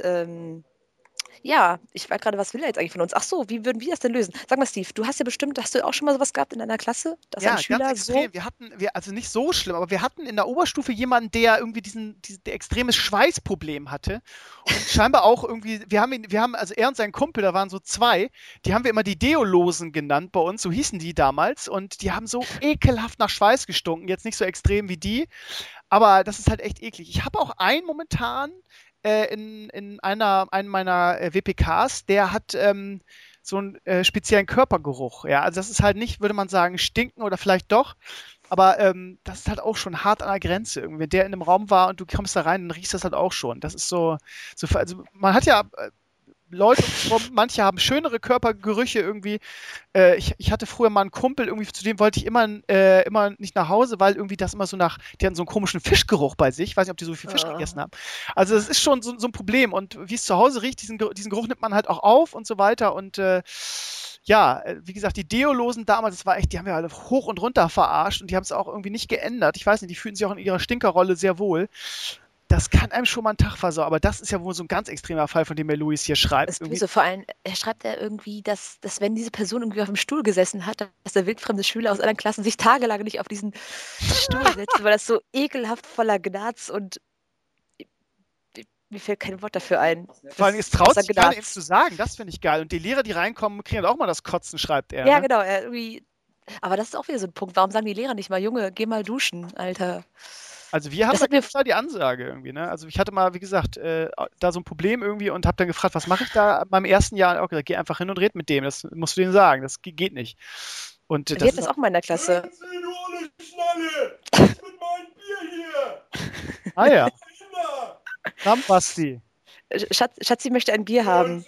ja, ich war gerade, was will er jetzt eigentlich von uns? Ach so, wie würden wir das denn lösen? Sag mal, Steve, hast du auch schon mal sowas gehabt in deiner Klasse? Dass ja, ein Schüler ganz extrem. Also nicht so schlimm, aber wir hatten in der Oberstufe jemanden, der irgendwie der extremes Schweißproblem hatte. Und scheinbar auch irgendwie, also er und sein Kumpel, da waren so zwei, die haben wir immer die Deolosen genannt bei uns, so hießen die damals. Und die haben so ekelhaft nach Schweiß gestunken. Jetzt nicht so extrem wie die, aber das ist halt echt eklig. Ich habe auch einen momentan in einem meiner WPKs, der hat so einen speziellen Körpergeruch. Ja? Also das ist halt nicht, würde man sagen, stinken oder vielleicht doch, aber das ist halt auch schon hart an der Grenze. Irgendwie. Wenn der in einem Raum war und du kommst da rein, dann riechst du das halt auch schon. Das ist so also man hat ja Leute, manche haben schönere Körpergerüche irgendwie. Ich hatte früher mal einen Kumpel, irgendwie zu dem wollte ich immer nicht nach Hause, weil irgendwie das immer so die hatten so einen komischen Fischgeruch bei sich. Ich weiß nicht, ob die so viel Fisch gegessen haben. Also das ist schon so ein Problem. Und wie es zu Hause riecht, diesen Geruch nimmt man halt auch auf und so weiter. Und ja, wie gesagt, die Deolosen damals, das war echt, die haben ja alle hoch und runter verarscht und die haben es auch irgendwie nicht geändert. Ich weiß nicht, die fühlen sich auch in ihrer Stinkerrolle sehr wohl. Das kann einem schon mal einen Tag versauen, aber das ist ja wohl so ein ganz extremer Fall, von dem der Luis hier schreibt. Das Böse, vor allem, er schreibt ja irgendwie, dass wenn diese Person irgendwie auf dem Stuhl gesessen hat, dass der wildfremde Schüler aus anderen Klassen sich tagelang nicht auf diesen Stuhl setzt, weil das so ekelhaft voller Gnats und mir fällt kein Wort dafür ein. Vor allem, es traut sich gar nichts zu sagen, das finde ich geil. Und die Lehrer, die reinkommen, kriegen halt auch mal das Kotzen, schreibt er. Ja, ne? genau, aber das ist auch wieder so ein Punkt. Warum sagen die Lehrer nicht mal, Junge, geh mal duschen, Alter? Also wir haben da die Ansage irgendwie, ne? Also ich hatte mal, wie gesagt, da so ein Problem irgendwie und habe dann gefragt, was mache ich da beim ersten Jahr? Auch gesagt, geh einfach hin und red mit dem, das musst du denen sagen, das geht nicht. Und wir hatten das auch mal in der Klasse. Ah ja. Komm, Basti. Schatzi möchte ein Bier haben.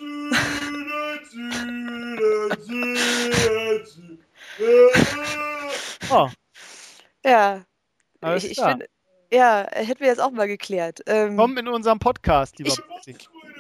Oh. Ja. Alles Ich klar. finde, ja, hätten wir jetzt auch mal geklärt. Komm in unserem Podcast, lieber Basti.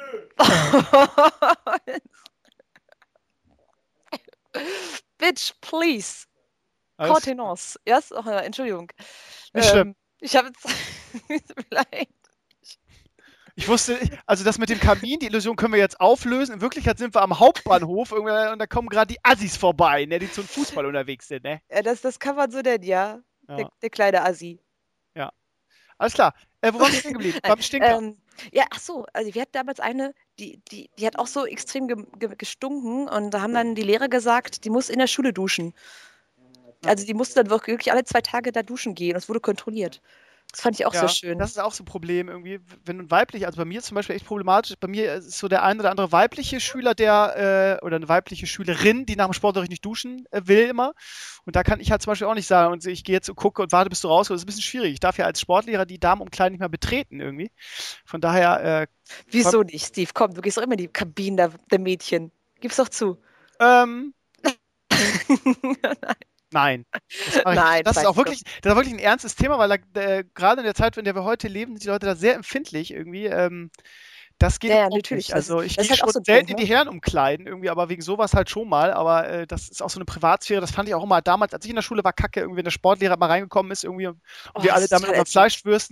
Bitch, please. Alles- Contenance. Yes? Oh, ja, Entschuldigung. Nicht schlimm. Ich habe jetzt. Vielleicht. Ich wusste, also das mit dem Kamin, die Illusion können wir jetzt auflösen. In Wirklichkeit sind wir am Hauptbahnhof und da kommen gerade die Assis vorbei, ne, die zum Fußball unterwegs sind. Ne? Ja, das kann man so nennen, ja. Ja. Der kleine Assi. Ja. Alles klar. Wo waren wir stehen geblieben? Beim Stinker. Ja, ach so, also wir hatten damals eine, die hat auch so extrem gestunken und da haben dann die Lehrer gesagt, die muss in der Schule duschen. Also die musste dann wirklich alle 2 Tage da duschen gehen und es wurde kontrolliert. Das fand ich auch sehr schön. Das ist auch so ein Problem irgendwie, wenn ein also bei mir zum Beispiel echt problematisch, bei mir ist so der ein oder andere weibliche Schüler, oder eine weibliche Schülerin, die nach dem Sportunterricht nicht duschen will immer. Und da kann ich halt zum Beispiel auch nicht sagen, und ich gehe jetzt und gucke und warte, bis du rauskommst. Das ist ein bisschen schwierig. Ich darf ja als Sportlehrer die Damenumkleide nicht mehr betreten irgendwie. Von daher. Wieso nicht, Steve? Komm, du gehst doch immer in die Kabinen der Mädchen. Gib's doch zu. Nein. Das ist auch wirklich ein ernstes Thema, weil gerade in der Zeit, in der wir heute leben, sind die Leute da sehr empfindlich irgendwie. Das geht Ja, ja, überhaupt natürlich. nicht. Also ich Das ist gehe halt auch schon so ein selten Punkt, in ne? die Herrenumkleiden irgendwie, aber wegen sowas halt schon mal. Aber das ist auch so eine Privatsphäre. Das fand ich auch immer damals, als ich in der Schule war, kacke. Irgendwie, wenn der Sportlehrer mal reingekommen ist irgendwie und Oh, wir das alle ist da mit total unseren ätzend.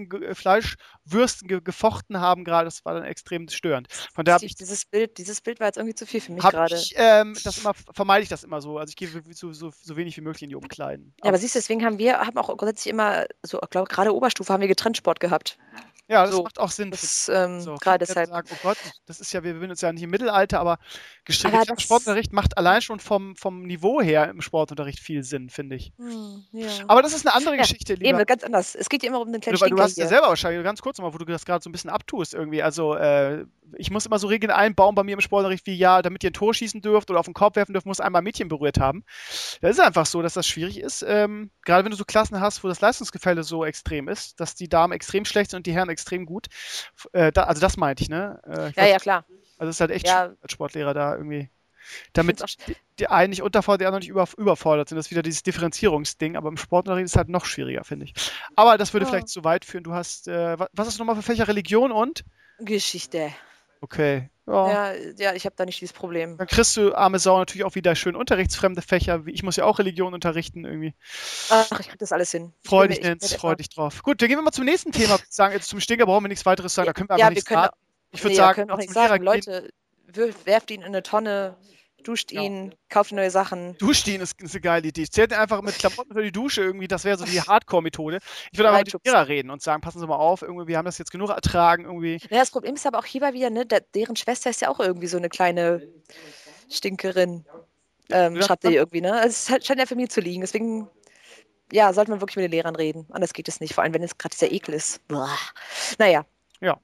Fleischwürsten gefochten haben gerade. Das war dann extrem störend. Von daher Steve, dieses Bild war jetzt irgendwie zu viel für mich habe gerade. ich vermeide ich das immer so. Also ich gehe so wenig wie möglich in die Umkleiden. Ja, aber siehst du, deswegen haben auch grundsätzlich immer, so, ich glaube, gerade Oberstufe haben wir getrennt Sport gehabt. Ja, das So, macht auch Sinn. das, So, viele gerade werden deshalb. sagen, oh Gott, das ist ja, wir befinden uns ja nicht im Mittelalter, aber Aber getrennter das, Sportunterricht macht allein schon vom Niveau her im Sportunterricht viel Sinn, finde ich. ja. Aber das ist eine andere Ja, Geschichte, eben, lieber. ganz anders. Es geht ja immer um den kleinen Weil du Stinker hast ja hier. selber wahrscheinlich, ganz kurz nochmal, wo du das gerade so ein bisschen abtust irgendwie. Also, ich muss immer so Regeln einbauen bei mir im Sportunterricht wie, ja, damit ihr ein Tor schießen dürft oder auf den Korb werfen dürft, muss einmal ein Mädchen berührt haben. Das ist einfach so, dass das schwierig ist. Gerade wenn du so Klassen hast, wo das Leistungsgefälle so extrem ist, dass die Damen extrem schlecht sind und die Herren extrem gut. Also das meinte ich, ne? Ja, klar. Also es ist halt echt Ja. schwierig als Sportlehrer da irgendwie. Ich Damit find's auch die einen nicht unterfordert, die anderen nicht überfordert sind. Das ist wieder dieses Differenzierungsding, aber im Sportunterricht ist es halt noch schwieriger, finde ich. Aber das würde vielleicht zu weit führen. Du hast, was hast du nochmal für Fächer? Religion und? Geschichte. Okay. Ja. Ja, ich habe da nicht dieses Problem. Dann kriegst du, arme Sau, natürlich auch wieder schön unterrichtsfremde Fächer. Ich muss ja auch Religion unterrichten irgendwie. Ach, ich krieg das alles hin. Freu dich, Nens, freu dich drauf. Gut, dann gehen wir mal zum nächsten Thema. Sagen, jetzt zum Stinker brauchen wir nichts weiteres sagen. Da können wir einfach nichts sagen. Ich würde sagen, können auch nichts zum Lehrer sagen. gehen. Leute, werft ihn in eine Tonne, duscht ihn, kauft neue Sachen. Duschstehen ist eine geile Idee. Zählt einfach mit Klamotten für die Dusche irgendwie, das wäre so die Hardcore-Methode. Ich würde aber mit dem Lehrer reden und sagen, passen Sie mal auf, irgendwie, wir haben das jetzt genug ertragen, irgendwie. Ja, das Problem ist aber auch hierbei wieder, ne, deren Schwester ist ja auch irgendwie so eine kleine Stinkerin. Schreibt ihr irgendwie, ne? Also es scheint in der Familie zu liegen, deswegen, ja, sollte man wirklich mit den Lehrern reden. Anders geht es nicht, vor allem, wenn es gerade dieser Ekel ist. Boah. Naja. Ja.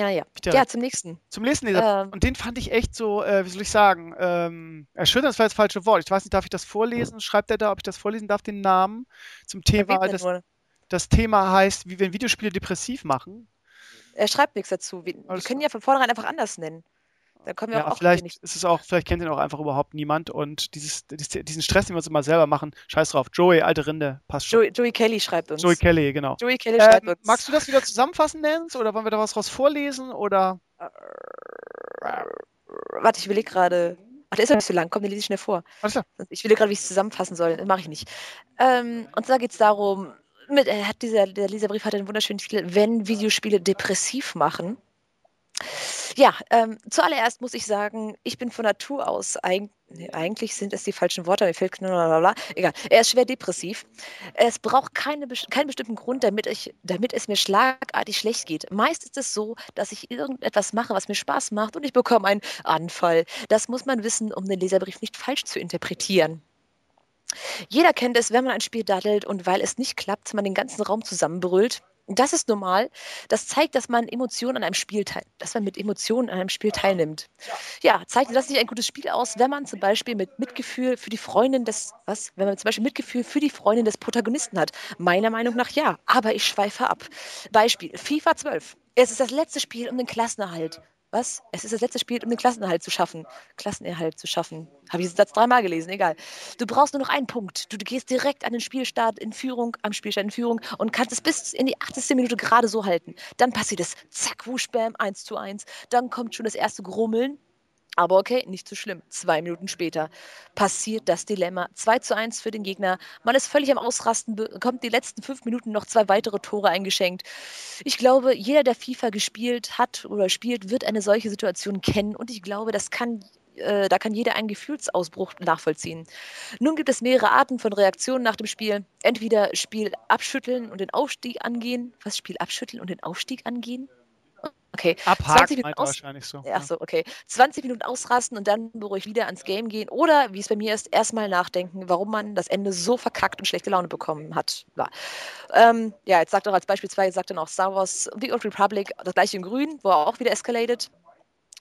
Ja, zum nächsten. Zum nächsten Leser. Und den fand ich echt so, wie soll ich sagen, erschütternd, das war das falsche Wort. Ich weiß nicht, darf ich das vorlesen? Schreibt er da, ob ich das vorlesen darf, den Namen zum Thema. Das Thema heißt, wie wenn Videospiele depressiv machen. Er schreibt nichts dazu. Wir können ja von vornherein einfach anders nennen. Da kommen wir auch vielleicht ist es auch, vielleicht kennt ihn auch einfach überhaupt niemand und diesen Stress, den wir uns immer selber machen, scheiß drauf. Joey, alte Rinde, passt schon. Joey Kelly schreibt uns. Joey Kelly, genau. Joey Kelly schreibt uns. Magst du das wieder zusammenfassen, Nens? Oder wollen wir da was raus vorlesen? Oder? Warte, ich überlege gerade. Ach, der ist ja nicht so lang. Komm, den lese ich schnell vor. Alles klar. Ich will gerade, wie ich es zusammenfassen soll. Das mache ich nicht. Und zwar geht es darum, der Leserbrief hat einen wunderschönen Titel, wenn Videospiele depressiv machen. Ja, zuallererst muss ich sagen, ich bin von Natur aus, eigentlich sind es die falschen Worte, mir fällt egal, er ist schwer depressiv. Es braucht keinen bestimmten Grund, damit es mir schlagartig schlecht geht. Meist ist es so, dass ich irgendetwas mache, was mir Spaß macht und ich bekomme einen Anfall. Das muss man wissen, um den Leserbrief nicht falsch zu interpretieren. Jeder kennt es, wenn man ein Spiel daddelt und weil es nicht klappt, man den ganzen Raum zusammenbrüllt. Das ist normal. Das zeigt, dass man mit Emotionen an einem Spiel teilnimmt. Ja, zeichnet das nicht ein gutes Spiel aus, wenn man zum Beispiel Mitgefühl für die Freundin des Protagonisten hat? Meiner Meinung nach ja, aber ich schweife ab. Beispiel, FIFA 12. Es ist das letzte Spiel um den Klassenerhalt. Was? Es ist das letzte Spiel, um den Klassenerhalt zu schaffen. Habe ich diesen Satz 3-mal gelesen, egal. Du brauchst nur noch einen Punkt. Du gehst direkt am Spielstart in Führung und kannst es bis in die 80. Minute gerade so halten. Dann passiert es, zack, wusch, bam, 1:1. Dann kommt schon das erste Grummeln. Aber okay, nicht so schlimm. 2 Minuten später passiert das Dilemma. 2:1 für den Gegner. Man ist völlig am Ausrasten, bekommt die letzten 5 Minuten noch 2 weitere Tore eingeschenkt. Ich glaube, jeder, der FIFA gespielt hat oder spielt, wird eine solche Situation kennen. Und ich glaube, da kann jeder einen Gefühlsausbruch nachvollziehen. Nun gibt es mehrere Arten von Reaktionen nach dem Spiel. Entweder Spiel abschütteln und den Aufstieg angehen. Was, Spiel abschütteln und den Aufstieg angehen? Okay. Abhaken meint wahrscheinlich so. Achso, okay. 20 Minuten ausrasten und dann beruhigt wieder ans Game gehen. Oder, wie es bei mir ist, erstmal nachdenken, warum man das Ende so verkackt und schlechte Laune bekommen hat. Jetzt sagt auch als Beispiel 2, sagt dann auch Star Wars The Old Republic, das gleiche in grün, wo er auch wieder escalated.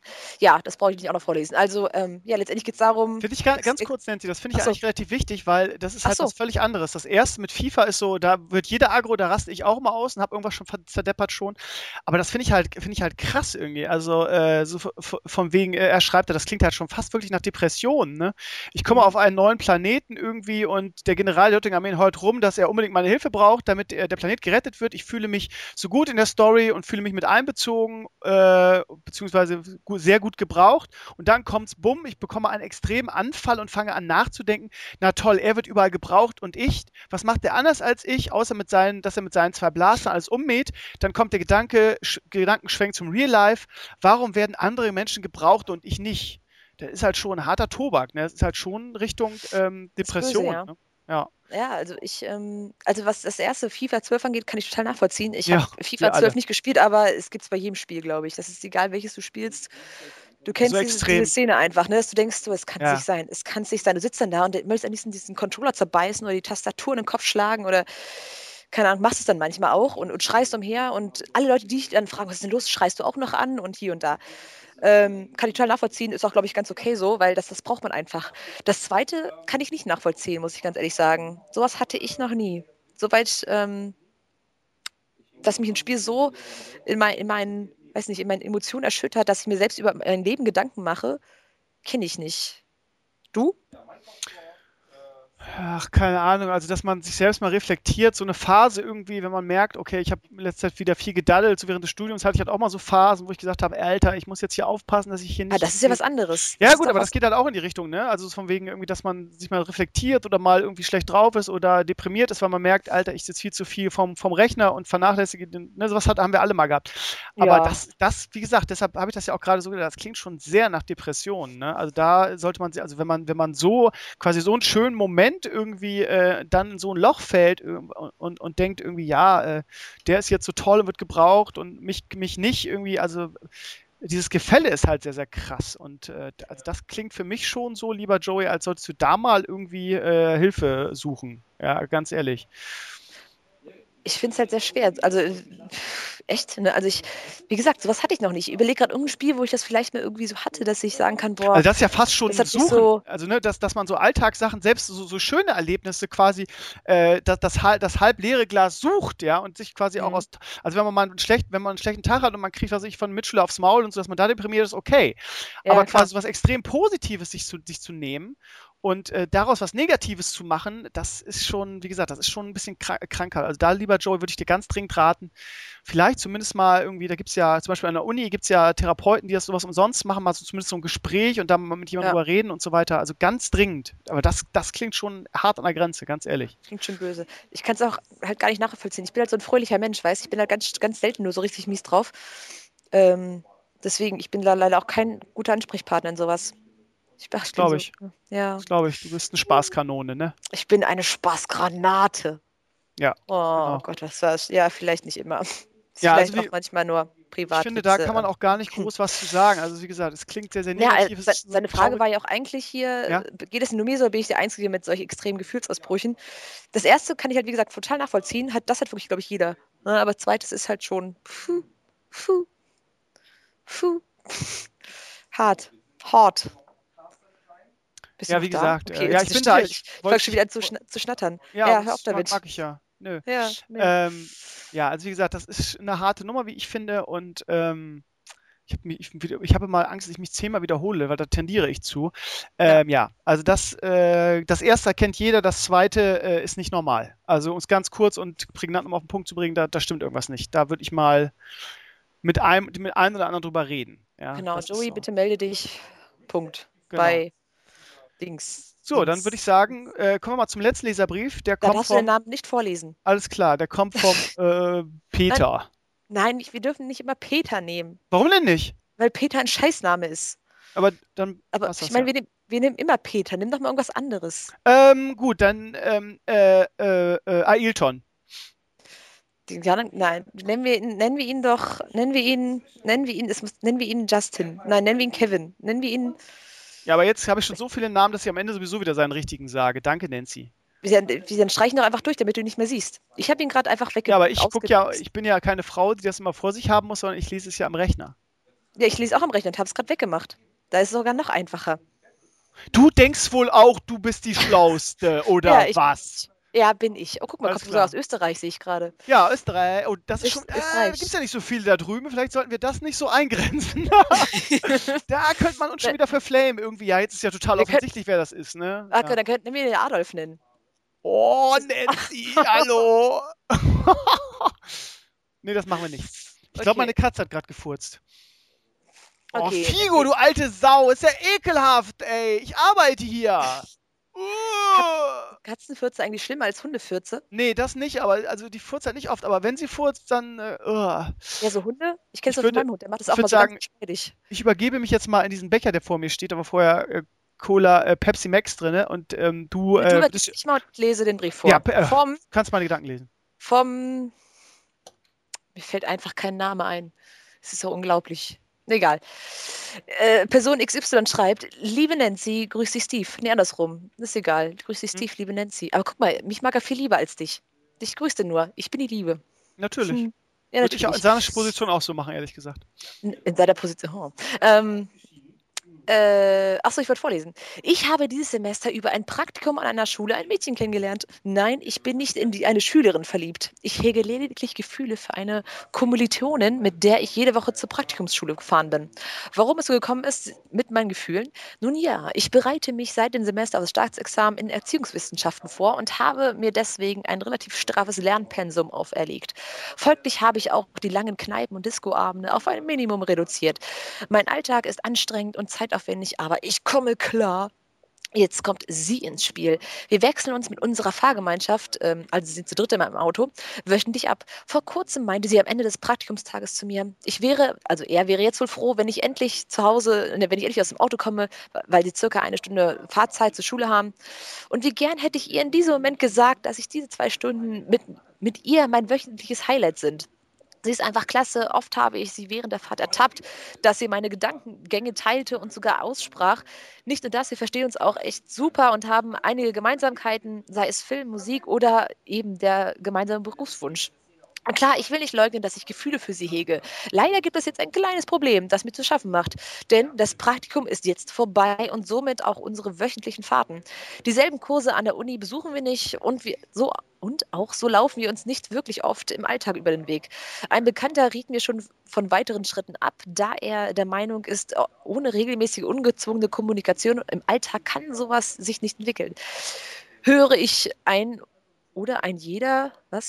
Ja, das brauche ich nicht auch noch vorlesen. Also, ja, letztendlich geht es darum. Finde ich ganz kurz, Nancy, das finde ich eigentlich relativ wichtig, weil das ist halt was völlig anderes. Das erste mit FIFA ist so, da wird jeder aggro, da raste ich auch mal aus und habe irgendwas schon verdeppert schon. Aber das finde ich halt krass irgendwie. Also, so von wegen, er schreibt, das klingt halt schon fast wirklich nach Depressionen, ne? Ich komme auf einen neuen Planeten irgendwie und der General der Lüttinger Armee heult rum, dass er unbedingt meine Hilfe braucht, damit der Planet gerettet wird. Ich fühle mich so gut in der Story und fühle mich mit einbezogen, beziehungsweise sehr gut gebraucht. Und dann kommt's, bumm, ich bekomme einen extremen Anfall und fange an nachzudenken, na toll, er wird überall gebraucht und ich, was macht er anders als ich, außer dass er mit seinen 2 Blastern alles ummäht. Dann kommt der Gedankenschwenk zum Real Life. Warum werden andere Menschen gebraucht und ich nicht? Das ist halt schon ein harter Tobak, ne? Das ist halt schon Richtung Depression. Böse, ja. Ne? Ja. Ja, also also was das erste FIFA 12 angeht, kann ich total nachvollziehen. Ich habe FIFA 12 nicht gespielt, aber es gibt es bei jedem Spiel, glaube ich. Das ist egal, welches du spielst. Du kennst diese Szene einfach, ne? Dass du denkst, es kann es nicht sein. Es kann es nicht sein. Du sitzt dann da und möchtest am liebsten diesen Controller zerbeißen oder die Tastatur in den Kopf schlagen oder keine Ahnung, machst es dann manchmal auch und schreist umher und alle Leute, die dich dann fragen, was ist denn los, schreist du auch noch an und hier und da. Kann ich total nachvollziehen, ist auch, glaube ich, ganz okay so, weil das braucht man einfach. Das Zweite kann ich nicht nachvollziehen, muss ich ganz ehrlich sagen. Sowas hatte ich noch nie. Soweit, dass mich ein Spiel so in meinen Emotionen erschüttert, dass ich mir selbst über mein Leben Gedanken mache, kenne ich nicht. Du? Ach, keine Ahnung, also dass man sich selbst mal reflektiert, so eine Phase irgendwie, wenn man merkt, okay, ich habe in letzter Zeit wieder viel gedaddelt, so während des Studiums hatte ich halt auch mal so Phasen, wo ich gesagt habe, Alter, ich muss jetzt hier aufpassen, dass ich hier nicht... das ist ja was anderes. Ja gut, aber das geht halt auch in die Richtung, ne? Also von wegen irgendwie, dass man sich mal reflektiert oder mal irgendwie schlecht drauf ist oder deprimiert ist, weil man merkt, Alter, ich sitze viel zu viel vom Rechner und vernachlässige den, ne, sowas haben wir alle mal gehabt. Aber das, wie gesagt, deshalb habe ich das ja auch gerade so gedacht, das klingt schon sehr nach Depressionen, ne? Also da sollte man, also wenn man so, quasi so einen schönen Moment irgendwie dann in so ein Loch fällt und denkt irgendwie, der ist jetzt so toll und wird gebraucht und mich nicht irgendwie, also dieses Gefälle ist halt sehr, sehr krass und also das klingt für mich schon so, lieber Joey, als solltest du da mal irgendwie Hilfe suchen, ja, ganz ehrlich. Ich finde es halt sehr schwer. Also echt, ne? Also wie gesagt, sowas hatte ich noch nicht. Ich überlege gerade irgendein Spiel, wo ich das vielleicht mal irgendwie so hatte, dass ich sagen kann, boah. Also das ist ja fast schon ein Suchen. So also ne, dass man so Alltagssachen, selbst so schöne Erlebnisse quasi, das halb leere Glas sucht, ja, und sich quasi auch aus, also wenn man einen schlechten Tag hat und man kriegt, was ich von Mitschüler aufs Maul und so, dass man da deprimiert ist, okay. Ja, aber quasi was extrem Positives sich zu nehmen und daraus was Negatives zu machen, das ist schon, wie gesagt, das ist schon ein bisschen kranker. Also da, lieber Joey, würde ich dir ganz dringend raten, vielleicht zumindest mal irgendwie, da gibt es ja, zum Beispiel an der Uni gibt es ja Therapeuten, die das sowas umsonst machen, mal so zumindest so ein Gespräch und dann mal mit jemandem drüber reden und so weiter. Also ganz dringend. Aber das klingt schon hart an der Grenze, ganz ehrlich. Klingt schon böse. Ich kann es auch halt gar nicht nachvollziehen. Ich bin halt so ein fröhlicher Mensch, weißt du? Ich bin halt ganz, ganz selten nur so richtig mies drauf. Deswegen, ich bin da leider auch kein guter Ansprechpartner in sowas. Das glaube ich. Ja. Das glaube ich. Du bist eine Spaßkanone, ne? Ich bin eine Spaßgranate. Ja. Oh genau. Gott, was war's? Ja, vielleicht nicht immer. Ja, vielleicht auch manchmal nur privat. Ich finde, da kann man auch gar nicht groß was zu sagen. Also wie gesagt, es klingt sehr, sehr negativ. Ja, seine Frage war ja auch eigentlich hier, geht es nur mir so, oder bin ich der Einzige mit solchen extremen Gefühlsausbrüchen? Das erste kann ich halt, wie gesagt, total nachvollziehen. Das hat wirklich, glaube ich, jeder. Aber zweites ist halt schon hart. Ja, wie gesagt. Okay, ja, ich bin da. Ich fange schon wieder an zu schnattern. Ja, hör auf damit. Mag ich ja. Nö. Ja, ja, also wie gesagt, das ist eine harte Nummer, wie ich finde. Und ich habe mal Angst, dass ich mich 10-mal wiederhole, weil da tendiere ich zu. Ja, also das erste kennt jeder, das zweite ist nicht normal. Also um es ganz kurz und prägnant auf den Punkt zu bringen, da stimmt irgendwas nicht. Da würde ich mal mit einem oder anderen drüber reden. Ja, genau, Joey, bitte melde dich. Punkt. Genau. Bei Dings. So, dann würde ich sagen, kommen wir mal zum letzten Leserbrief. Der kommt darfst du den Namen nicht vorlesen. Alles klar, der kommt vom Peter. Nein, wir dürfen nicht immer Peter nehmen. Warum denn nicht? Weil Peter ein Scheißname ist. Aber dann. Aber ich meine, wir nehmen immer Peter. Nimm doch mal irgendwas anderes. Gut, dann Ailton. Ja, nein, nennen wir ihn Justin. Nein, nennen wir ihn Kevin. Nennen wir ihn. Ja, aber jetzt habe ich schon so viele Namen, dass ich am Ende sowieso wieder seinen richtigen sage. Danke, Nancy. Wir streichen doch einfach durch, damit du ihn nicht mehr siehst. Ich habe ihn gerade einfach Ja, aber ich bin ja keine Frau, die das immer vor sich haben muss, sondern ich lese es ja am Rechner. Ja, ich lese auch am Rechner und habe es gerade weggemacht. Da ist es sogar noch einfacher. Du denkst wohl auch, du bist die Schlauste, oder Ja, was? Ja, bin ich. Oh, guck mal, Alles kommst du sogar klar. aus Österreich, sehe ich gerade. Ja, Österreich. Oh, das ist schon. Österreich. Gibt es ja nicht so viele da drüben. Vielleicht sollten wir das nicht so eingrenzen. Da könnte man uns schon wieder verflamen irgendwie. Ja, jetzt ist ja total offensichtlich, wer das ist, ne? Ah, Ja. dann könnten wir den Adolf nennen. Oh, Nancy, hallo. Nee, das machen wir nicht. Ich glaube, Okay. meine Katze hat gerade gefurzt. Oh, Okay, Figo, du alte Sau. Ist ja ekelhaft, ey. Ich arbeite hier. Katzenfürze eigentlich schlimmer als Hundefürze? Nee, das nicht, aber also die furzt halt nicht oft, aber wenn sie furzt, dann Ja, so Hunde? Ich kenne es Ich von würde- meinem Hund, der macht das ich auch würd mal so sagen- ganz geschmeidig. ich übergebe mich jetzt mal in diesen Becher, der vor mir steht, aber vorher Cola, Pepsi Max drin und du Du übergibst dich mal und lese den Brief vor. Ja, kannst meine Gedanken lesen. Mir fällt einfach kein Name ein. Es ist so unglaublich. Egal. Person XY schreibt, liebe Nancy, grüß dich Steve. Nee, andersrum. Ist egal. Grüß dich Steve, liebe Nancy. Aber guck mal, mich mag er viel lieber als dich. Dich grüßte nur. Ich bin die Liebe. Natürlich. Ja, Würde ich natürlich. in seiner Position auch so machen, ehrlich gesagt. In seiner Position. Oh. Achso, ich wollte vorlesen. Ich habe dieses Semester über ein Praktikum an einer Schule ein Mädchen kennengelernt. Nein, ich bin nicht in eine Schülerin verliebt. Ich hege lediglich Gefühle für eine Kommilitonin, mit der ich jede Woche zur Praktikumsschule gefahren bin. Warum es so gekommen ist mit meinen Gefühlen? Nun ja, ich bereite mich seit dem Semester auf das Staatsexamen in Erziehungswissenschaften vor und habe mir deswegen ein relativ straffes Lernpensum auferlegt. Folglich habe ich auch die langen Kneipen- und Discoabende auf ein Minimum reduziert. Mein Alltag ist anstrengend und zeitaufwendig, aber ich komme klar. Jetzt kommt sie ins Spiel. Wir wechseln uns mit unserer Fahrgemeinschaft, also sie sind zu dritt in meinem Auto, wöchentlich ab. Vor kurzem meinte sie am Ende des Praktikumstages zu mir, er wäre jetzt wohl froh, wenn ich endlich aus dem Auto komme, weil sie circa 1 Stunde Fahrzeit zur Schule haben. Und wie gern hätte ich ihr in diesem Moment gesagt, dass ich diese 2 Stunden mit ihr mein wöchentliches Highlight sind. Sie ist einfach klasse. Oft habe ich sie während der Fahrt ertappt, dass sie meine Gedankengänge teilte und sogar aussprach. Nicht nur das, wir verstehen uns auch echt super und haben einige Gemeinsamkeiten, sei es Film, Musik oder eben der gemeinsame Berufswunsch. Und klar, ich will nicht leugnen, dass ich Gefühle für sie hege. Leider gibt es jetzt ein kleines Problem, das mir zu schaffen macht. Denn das Praktikum ist jetzt vorbei und somit auch unsere wöchentlichen Fahrten. Dieselben Kurse an der Uni besuchen wir nicht und so laufen wir uns nicht wirklich oft im Alltag über den Weg. Ein Bekannter riet mir schon von weiteren Schritten ab, da er der Meinung ist, ohne regelmäßige, ungezwungene Kommunikation im Alltag kann sowas sich nicht entwickeln. Höre ich ein jeder,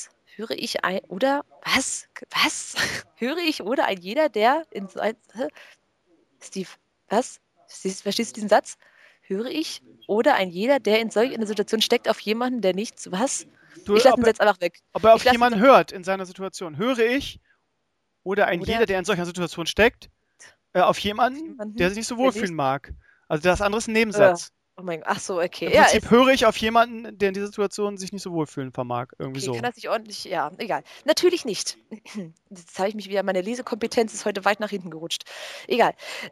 der in so ein... Steve, was? Verstehst du diesen Satz? Höre ich oder ein jeder, der in solch einer Situation steckt, auf jemanden, der nichts... Was? Ich lasse den Satz einfach weg. Ob er auf jemanden hört in seiner Situation. Höre ich oder jeder, der in solcher Situation steckt, auf jemanden, der sich nicht so wohlfühlen mag. Also das andere ist ein Nebensatz. Oh mein Gott, ach so, okay. Im Prinzip höre ich auf jemanden, der in dieser Situation sich nicht so wohlfühlen vermag. Irgendwie so. Kann das nicht ordentlich, ja, egal. Natürlich nicht. Jetzt habe ich mich wieder, meine Lesekompetenz ist heute weit nach hinten gerutscht. Egal.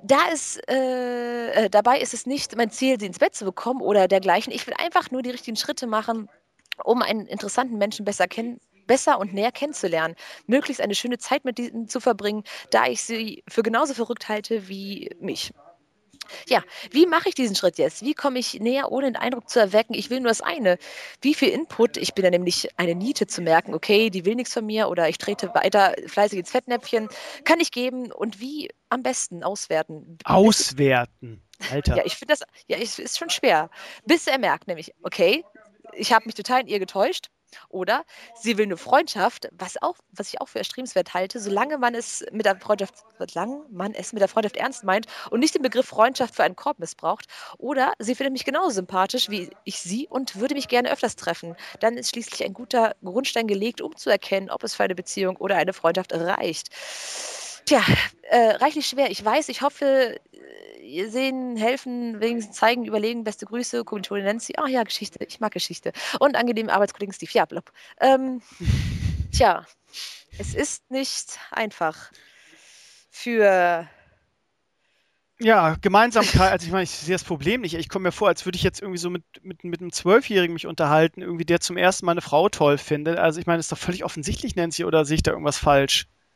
Dabei ist es nicht mein Ziel, sie ins Bett zu bekommen oder dergleichen. Ich will einfach nur die richtigen Schritte machen, um einen interessanten Menschen besser und näher kennenzulernen, möglichst eine schöne Zeit mit ihnen zu verbringen, da ich sie für genauso verrückt halte wie mich. Ja, wie mache ich diesen Schritt jetzt? Wie komme ich näher, ohne den Eindruck zu erwecken, ich will nur das eine? Wie viel Input, ich bin ja nämlich eine Niete zu merken, okay, die will nichts von mir oder ich trete weiter fleißig ins Fettnäpfchen, kann ich geben und wie am besten auswerten? Auswerten, Alter. Ja, ich finde das, es ist schon schwer. Bis er merkt nämlich, okay, ich habe mich total in ihr getäuscht. Oder sie will eine Freundschaft, was ich auch für erstrebenswert halte, solange man es mit der Freundschaft ernst meint und nicht den Begriff Freundschaft für einen Korb missbraucht. Oder sie findet mich genauso sympathisch wie ich sie und würde mich gerne öfters treffen. Dann ist schließlich ein guter Grundstein gelegt, um zu erkennen, ob es für eine Beziehung oder eine Freundschaft reicht. Tja, reichlich schwer. Ich weiß, ich hoffe, ihr sehen, helfen, wenigstens zeigen, überlegen, beste Grüße, Kommilitonin Nancy. Ach ja, Geschichte, ich mag Geschichte. Und angenehmen Arbeitskollegen Steve. Ja, blub. Tja, es ist nicht einfach für... Ja, Gemeinsamkeit, also ich meine, ich sehe das Problem nicht. Ich komme mir vor, als würde ich jetzt irgendwie so mit einem 12-Jährigen mich unterhalten, irgendwie der zum ersten Mal eine Frau toll findet. Also ich meine, das ist doch völlig offensichtlich, Nancy, oder sehe ich da irgendwas falsch?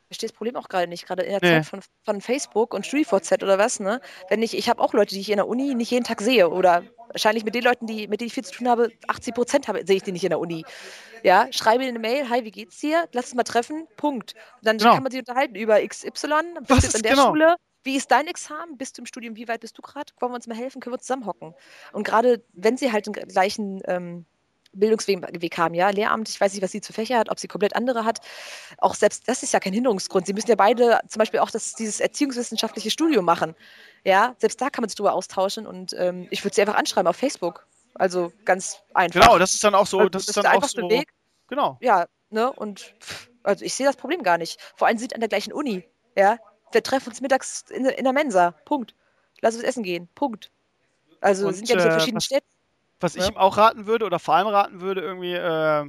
verstehe das Problem auch gerade nicht, gerade in der Nee. Zeit von Facebook und StudiVZ oder was, ne? Ich habe auch Leute, die ich in der Uni nicht jeden Tag sehe oder wahrscheinlich mit den Leuten, mit denen ich viel zu tun habe, 80% sehe ich die nicht in der Uni. Ja, schreibe eine Mail, hi, wie geht's dir? Lass uns mal treffen, Punkt. Und dann Genau. kann man sich unterhalten über XY, bist Was du jetzt ist an der genau? Schule? Wie ist dein Examen? Bist du im Studium? Wie weit bist du gerade? Wollen wir uns mal helfen? Können wir zusammenhocken? Und gerade wenn sie halt den gleichen Bildungsweg haben, ja, Lehramt, ich weiß nicht, was sie zu Fächer hat, ob sie komplett andere hat. Auch selbst das ist ja kein Hinderungsgrund. Sie müssen ja beide zum Beispiel auch dieses erziehungswissenschaftliche Studium machen. Ja, selbst da kann man sich drüber austauschen und ich würde sie einfach anschreiben auf Facebook. Also ganz einfach. Genau, das ist dann auch so. Also, Das ist der dann auch einfachste so. Weg. Genau. Ja, ne, und also ich sehe das Problem gar nicht. Vor allem, sie sind an der gleichen Uni. Ja, wir treffen uns mittags in der Mensa. Punkt. Lass uns essen gehen. Punkt. Also Und sind ja nicht in verschiedenen Städten. was ich Ja. ihm auch raten würde, oder vor allem raten würde, irgendwie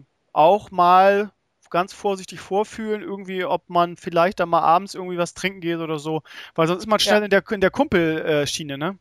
auch mal ganz vorsichtig vorfühlen, irgendwie, ob man vielleicht dann mal abends irgendwie was trinken geht oder so. Weil sonst ist man schnell in der Kumpelschiene, ne?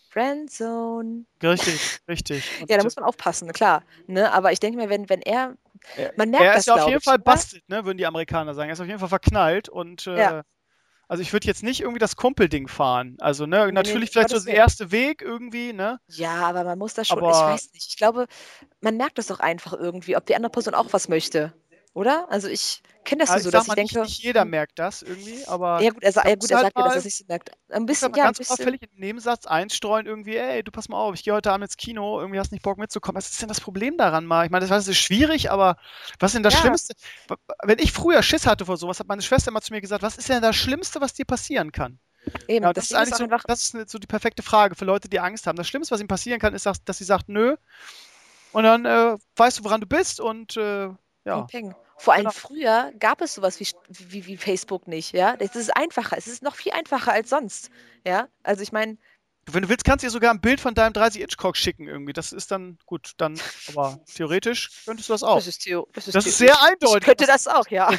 Friendzone. Richtig. Ja, da muss man aufpassen, klar. Ne? Aber ich denke mir, wenn er, man merkt Er das, ist ja auf glaube jeden ich, Fall oder? busted, ne, würden die Amerikaner sagen. Er ist auf jeden Fall verknallt und Ja. also ich würde jetzt nicht irgendwie das Kumpelding fahren. Also, ne, Nee, natürlich um vielleicht so Gottes der Willen. erste Weg irgendwie, ne? Ja, aber man muss das schon, ich Aber weiß nicht. Ich glaube, man merkt das doch einfach irgendwie, ob die andere Person auch was möchte. Oder? Also ich kenne das nur ich so, sag dass ich mal, denke, nicht jeder merkt das irgendwie, aber ja gut, er da sagt muss ja, halt dass mal er sich so merkt. Ein muss halt bisschen, mal ja, ein ganz bisschen. unauffällig in den Nebensatz einstreuen, irgendwie, ey, du pass mal auf, ich gehe heute Abend ins Kino, irgendwie hast nicht Bock mitzukommen. Was ist denn das Problem daran mal? Ich meine, das ist schwierig, aber was ist denn das Ja. Schlimmste? Wenn ich früher Schiss hatte vor sowas, hat meine Schwester immer zu mir gesagt, was ist denn das Schlimmste, was dir passieren kann? Eben, Ja, das das ist Ding ist eigentlich auch so, einfach, das ist so die perfekte Frage für Leute, die Angst haben. Das Schlimmste, was ihnen passieren kann, ist, dass sie sagt, nö, und dann weißt du, woran du bist und peng, ja. peng. Vor allem Genau. früher gab es sowas wie Facebook nicht, ja. Das ist einfacher, es ist noch viel einfacher als sonst, ja. Also ich meine, Wenn du willst, kannst du dir sogar ein Bild von deinem 30-Inch-Cock schicken irgendwie. Das ist dann gut, dann, aber theoretisch könntest du das auch. das ist Das ist theoretisch. sehr Ich eindeutig. könnte das auch, ja.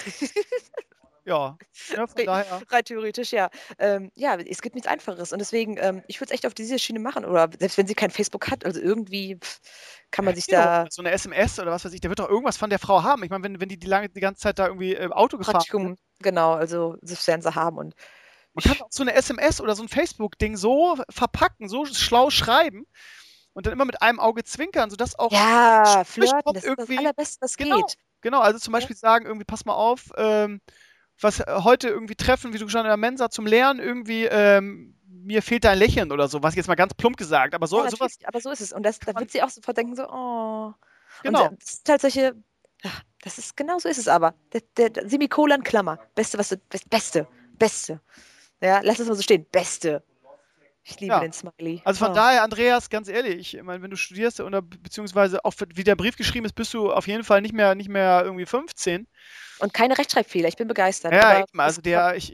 Ja, von daher. Rein theoretisch, ja. Ja, es gibt nichts Einfaches. Und deswegen, ich würde es echt auf diese Schiene machen. Oder selbst wenn sie kein Facebook hat, also irgendwie kann man sich da. So eine SMS oder was weiß ich, der wird doch irgendwas von der Frau haben. Ich meine, wenn die die ganze Zeit da irgendwie Auto gefahren Praktikum, genau, also sofern sie haben. Und man kann auch so eine SMS oder so ein Facebook-Ding so verpacken, so schlau schreiben und dann immer mit einem Auge zwinkern, sodass auch ja, flirten, kommt das ist das irgendwie. Allerbeste, was Genau, geht. genau. Also zum Beispiel sagen irgendwie, pass mal auf, was heute irgendwie treffen, wie du schon in der Mensa zum Lernen, irgendwie, mir fehlt dein Lächeln oder so, was jetzt mal ganz plump gesagt, aber Ja, sowas. natürlich, aber so ist es. Und da wird sie auch sofort denken, so, oh. Genau. Und das sind halt solche, ach, das ist, genau so ist es aber. Der Semikolon, Klammer. Beste, was du, Beste. Ja, lass es mal so stehen. Beste. Ich liebe den Smiley. Also von daher, Andreas, ganz ehrlich, ich meine, wenn du studierst oder beziehungsweise auch wie der Brief geschrieben ist, bist du auf jeden Fall nicht mehr irgendwie 15. Und keine Rechtschreibfehler, ich bin begeistert. Ja, aber eben, also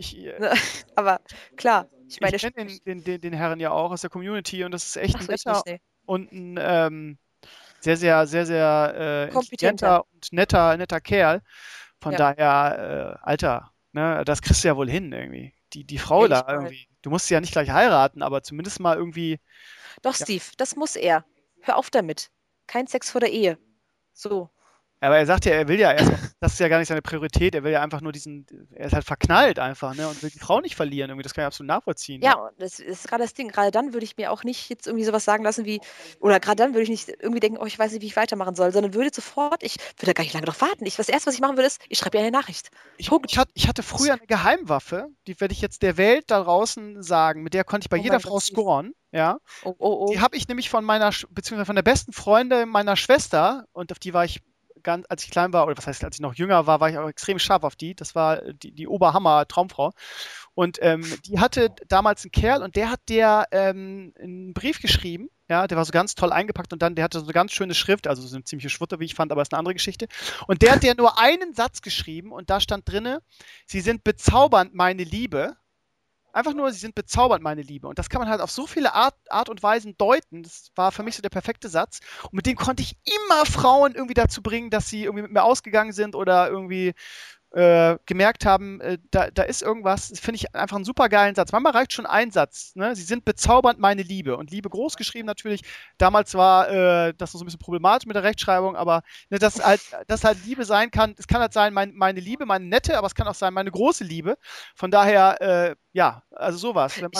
aber klar, ich meine, ich kenne den Herren ja auch aus der Community und das ist echt ein netter und ein sehr, sehr, sehr, sehr intelligenter und netter Kerl. Von daher, Alter, ne, das kriegst du ja wohl hin irgendwie. Die Frau da irgendwie. Du musst sie ja nicht gleich heiraten, aber zumindest mal irgendwie. Doch, Steve, das muss er. Hör auf damit. Kein Sex vor der Ehe. So. Aber er sagt ja, er will ja erstmal, das ist ja gar nicht seine Priorität, er will ja einfach nur er ist halt verknallt einfach, ne, und will die Frau nicht verlieren, irgendwie, das kann ich absolut nachvollziehen. Ja, ne? Das ist gerade das Ding, gerade dann würde ich mir auch nicht jetzt irgendwie sowas sagen lassen wie, oder gerade dann würde ich nicht irgendwie denken, oh, ich weiß nicht, wie ich weitermachen soll, sondern würde sofort, ich würde da gar nicht lange drauf warten. Das Erste, was ich machen würde, ist, ich schreibe ihr eine Nachricht. Ich hatte früher eine Geheimwaffe, die werde ich jetzt der Welt da draußen sagen, mit der konnte ich bei jeder Frau scoren, ja. Oh. Die habe ich nämlich beziehungsweise von der besten Freundin meiner Schwester, und auf die war ich als ich klein war, oder was heißt, als ich noch jünger war, war ich auch extrem scharf auf die. Das war die Oberhammer-Traumfrau. Und die hatte damals einen Kerl und der hat einen Brief geschrieben. Ja, der war so ganz toll eingepackt und dann, der hatte so eine ganz schöne Schrift, also so eine ziemliche Schwutter, wie ich fand, aber ist eine andere Geschichte. Und der hat nur einen Satz geschrieben und da stand drinne, Sie sind bezaubernd, meine Liebe. Einfach nur, sie sind bezaubernd, meine Liebe. Und das kann man halt auf so viele Art und Weisen deuten. Das war für mich so der perfekte Satz. Und mit dem konnte ich immer Frauen irgendwie dazu bringen, dass sie irgendwie mit mir ausgegangen sind oder irgendwie gemerkt haben, da ist irgendwas, das finde ich einfach einen super geilen Satz. Manchmal reicht schon ein Satz. Ne? Sie sind bezaubernd, meine Liebe. Und Liebe groß geschrieben natürlich. Damals war das noch so ein bisschen problematisch mit der Rechtschreibung, aber ne, dass halt Liebe sein kann. Es kann halt sein, meine Liebe, meine nette, aber es kann auch sein, meine große Liebe. Von daher, ja, also sowas. Wenn man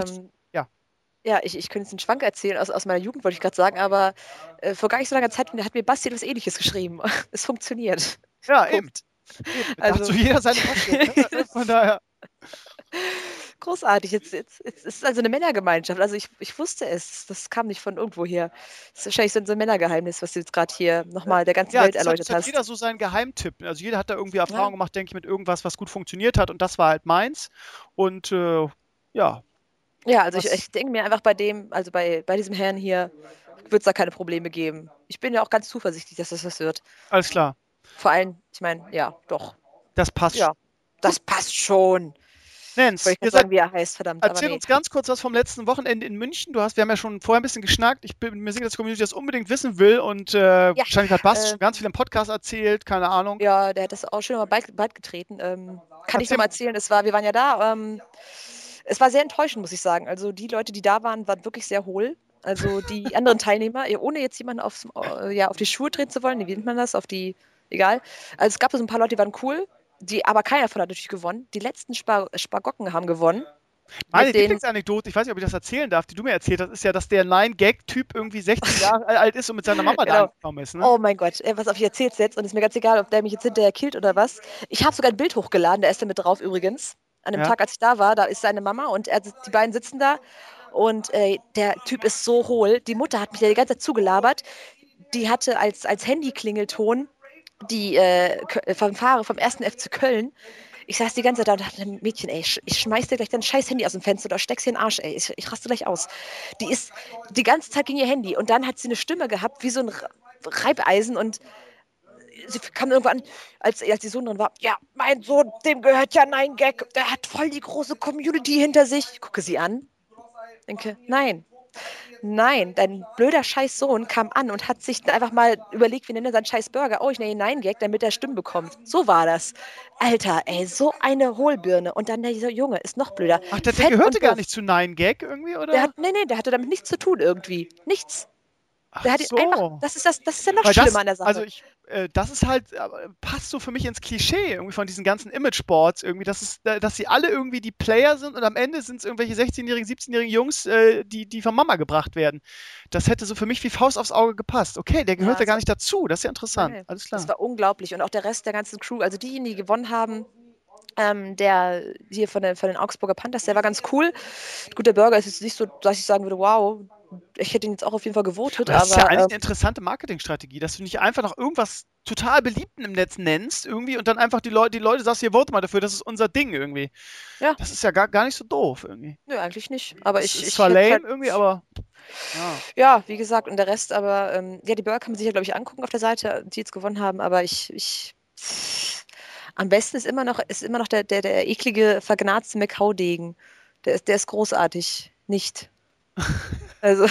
ich könnte jetzt einen Schwank erzählen aus meiner Jugend, wollte ich gerade sagen, aber vor gar nicht so langer Zeit hat mir Basti etwas Ähnliches geschrieben. Es funktioniert. Ja, eben. Also, so jeder seine Passion. Ne? Von daher. Großartig. Jetzt ist es also eine Männergemeinschaft. Also ich wusste es. Das kam nicht von irgendwo her. Das ist wahrscheinlich so ein Männergeheimnis, was du jetzt gerade hier nochmal der ganzen Welt erläutert hast. Jeder so seinen Geheimtipp. Also jeder hat da irgendwie Erfahrung gemacht, denke ich, mit irgendwas, was gut funktioniert hat. Und das war halt meins. Und ja. Ja, also ich denke mir einfach bei diesem Herrn hier wird es da keine Probleme geben. Ich bin ja auch ganz zuversichtlich, dass das was wird. Alles klar. Vor allem, ich meine, ja, doch. Das passt. Ja, das passt schon. Nens, ich sagen, wie er heißt, verdammt. Erzähl uns ganz kurz was vom letzten Wochenende in München. Wir haben ja schon vorher ein bisschen geschnackt. Ich bin mir sicher, dass die Community das unbedingt wissen will. Und wahrscheinlich hat Basti schon ganz viel im Podcast erzählt. Keine Ahnung. Ja, der hat das auch schon mal bald getreten. Kann ich noch mal erzählen. Wir waren ja da. Es war sehr enttäuschend, muss ich sagen. Also die Leute, die da waren wirklich sehr hohl. Also die anderen Teilnehmer, ohne jetzt auf die Schuhe treten zu wollen, wie nennt man das? Egal. Also es gab so ein paar Leute, die waren cool, aber keiner davon hat natürlich gewonnen. Die letzten Spagocken haben gewonnen. Meine Lieblingsanekdote, ich weiß nicht, ob ich das erzählen darf, die du mir erzählt hast, ist ja, dass der 9-Gag-Typ irgendwie 16 Jahre alt ist und mit seiner Mama da angekommen ist. Ne? Oh mein Gott, was auf ich erzähl's jetzt und ist mir ganz egal, ob der mich jetzt hinterher killt oder was. Ich habe sogar ein Bild hochgeladen, da ist er mit drauf übrigens. An dem Tag, als ich da war, da ist seine Mama und die beiden sitzen da und der Typ ist so hohl. Die Mutter hat mich ja die ganze Zeit zugelabert. Die hatte als Handyklingelton die Fanfare vom 1. FC Köln. Ich saß die ganze Zeit da und dachte, Mädchen, ey, ich schmeiß dir gleich dein scheiß Handy aus dem Fenster oder steck's dir in den Arsch, ey. Ich raste gleich aus. Die ist die ganze Zeit gegen ihr Handy und dann hat sie eine Stimme gehabt wie so ein Reibeisen und sie kam irgendwann an, als die Sohn drin war, ja, mein Sohn, dem gehört ja 9-Gag, der hat voll die große Community hinter sich. Ich gucke sie an, denke, nein, dein blöder scheiß Sohn kam an und hat sich einfach mal überlegt, wie nennt er seinen scheiß Burger? Oh, ich nenne ihn 9-Gag, damit er Stimmen bekommt. So war das. Alter, ey, so eine Hohlbirne. Und dann der Junge ist noch blöder. Ach, der gehörte gar nicht zu 9-Gag irgendwie, oder? Der hatte damit nichts zu tun irgendwie. Nichts. Ach der hat so. einfach, das ist ja noch schlimmer an der Sache. Also das ist halt, passt so für mich ins Klischee irgendwie von diesen ganzen Imageboards irgendwie, dass sie alle irgendwie die Player sind und am Ende sind es irgendwelche 16-jährigen, 17-jährigen Jungs, die von Mama gebracht werden. Das hätte so für mich wie Faust aufs Auge gepasst. Okay, der gehört ja gar nicht dazu. Das ist ja interessant. Okay. Alles klar. Das war unglaublich. Und auch der Rest der ganzen Crew, also diejenigen, die gewonnen haben, der hier von den Augsburger Panthers, der war ganz cool. Gut, der Burger ist jetzt nicht so, dass ich sagen würde, wow, ich hätte ihn jetzt auch auf jeden Fall gewotet. Das ist ja eigentlich eine interessante Marketingstrategie, dass du nicht einfach noch irgendwas total Beliebten im Netz nennst irgendwie und dann einfach die Leute sagst, hier, vote mal dafür, das ist unser Ding irgendwie. Ja. Das ist ja gar nicht so doof irgendwie. Nö, eigentlich nicht. Aber ist zwar lame halt irgendwie, aber ja, wie gesagt, und der Rest, aber die Burger kann man sich ja, glaube ich, angucken auf der Seite, die jetzt gewonnen haben, aber am besten ist immer noch der eklige, vergnatzte McCow-Degen. Der ist großartig. Nicht. Also,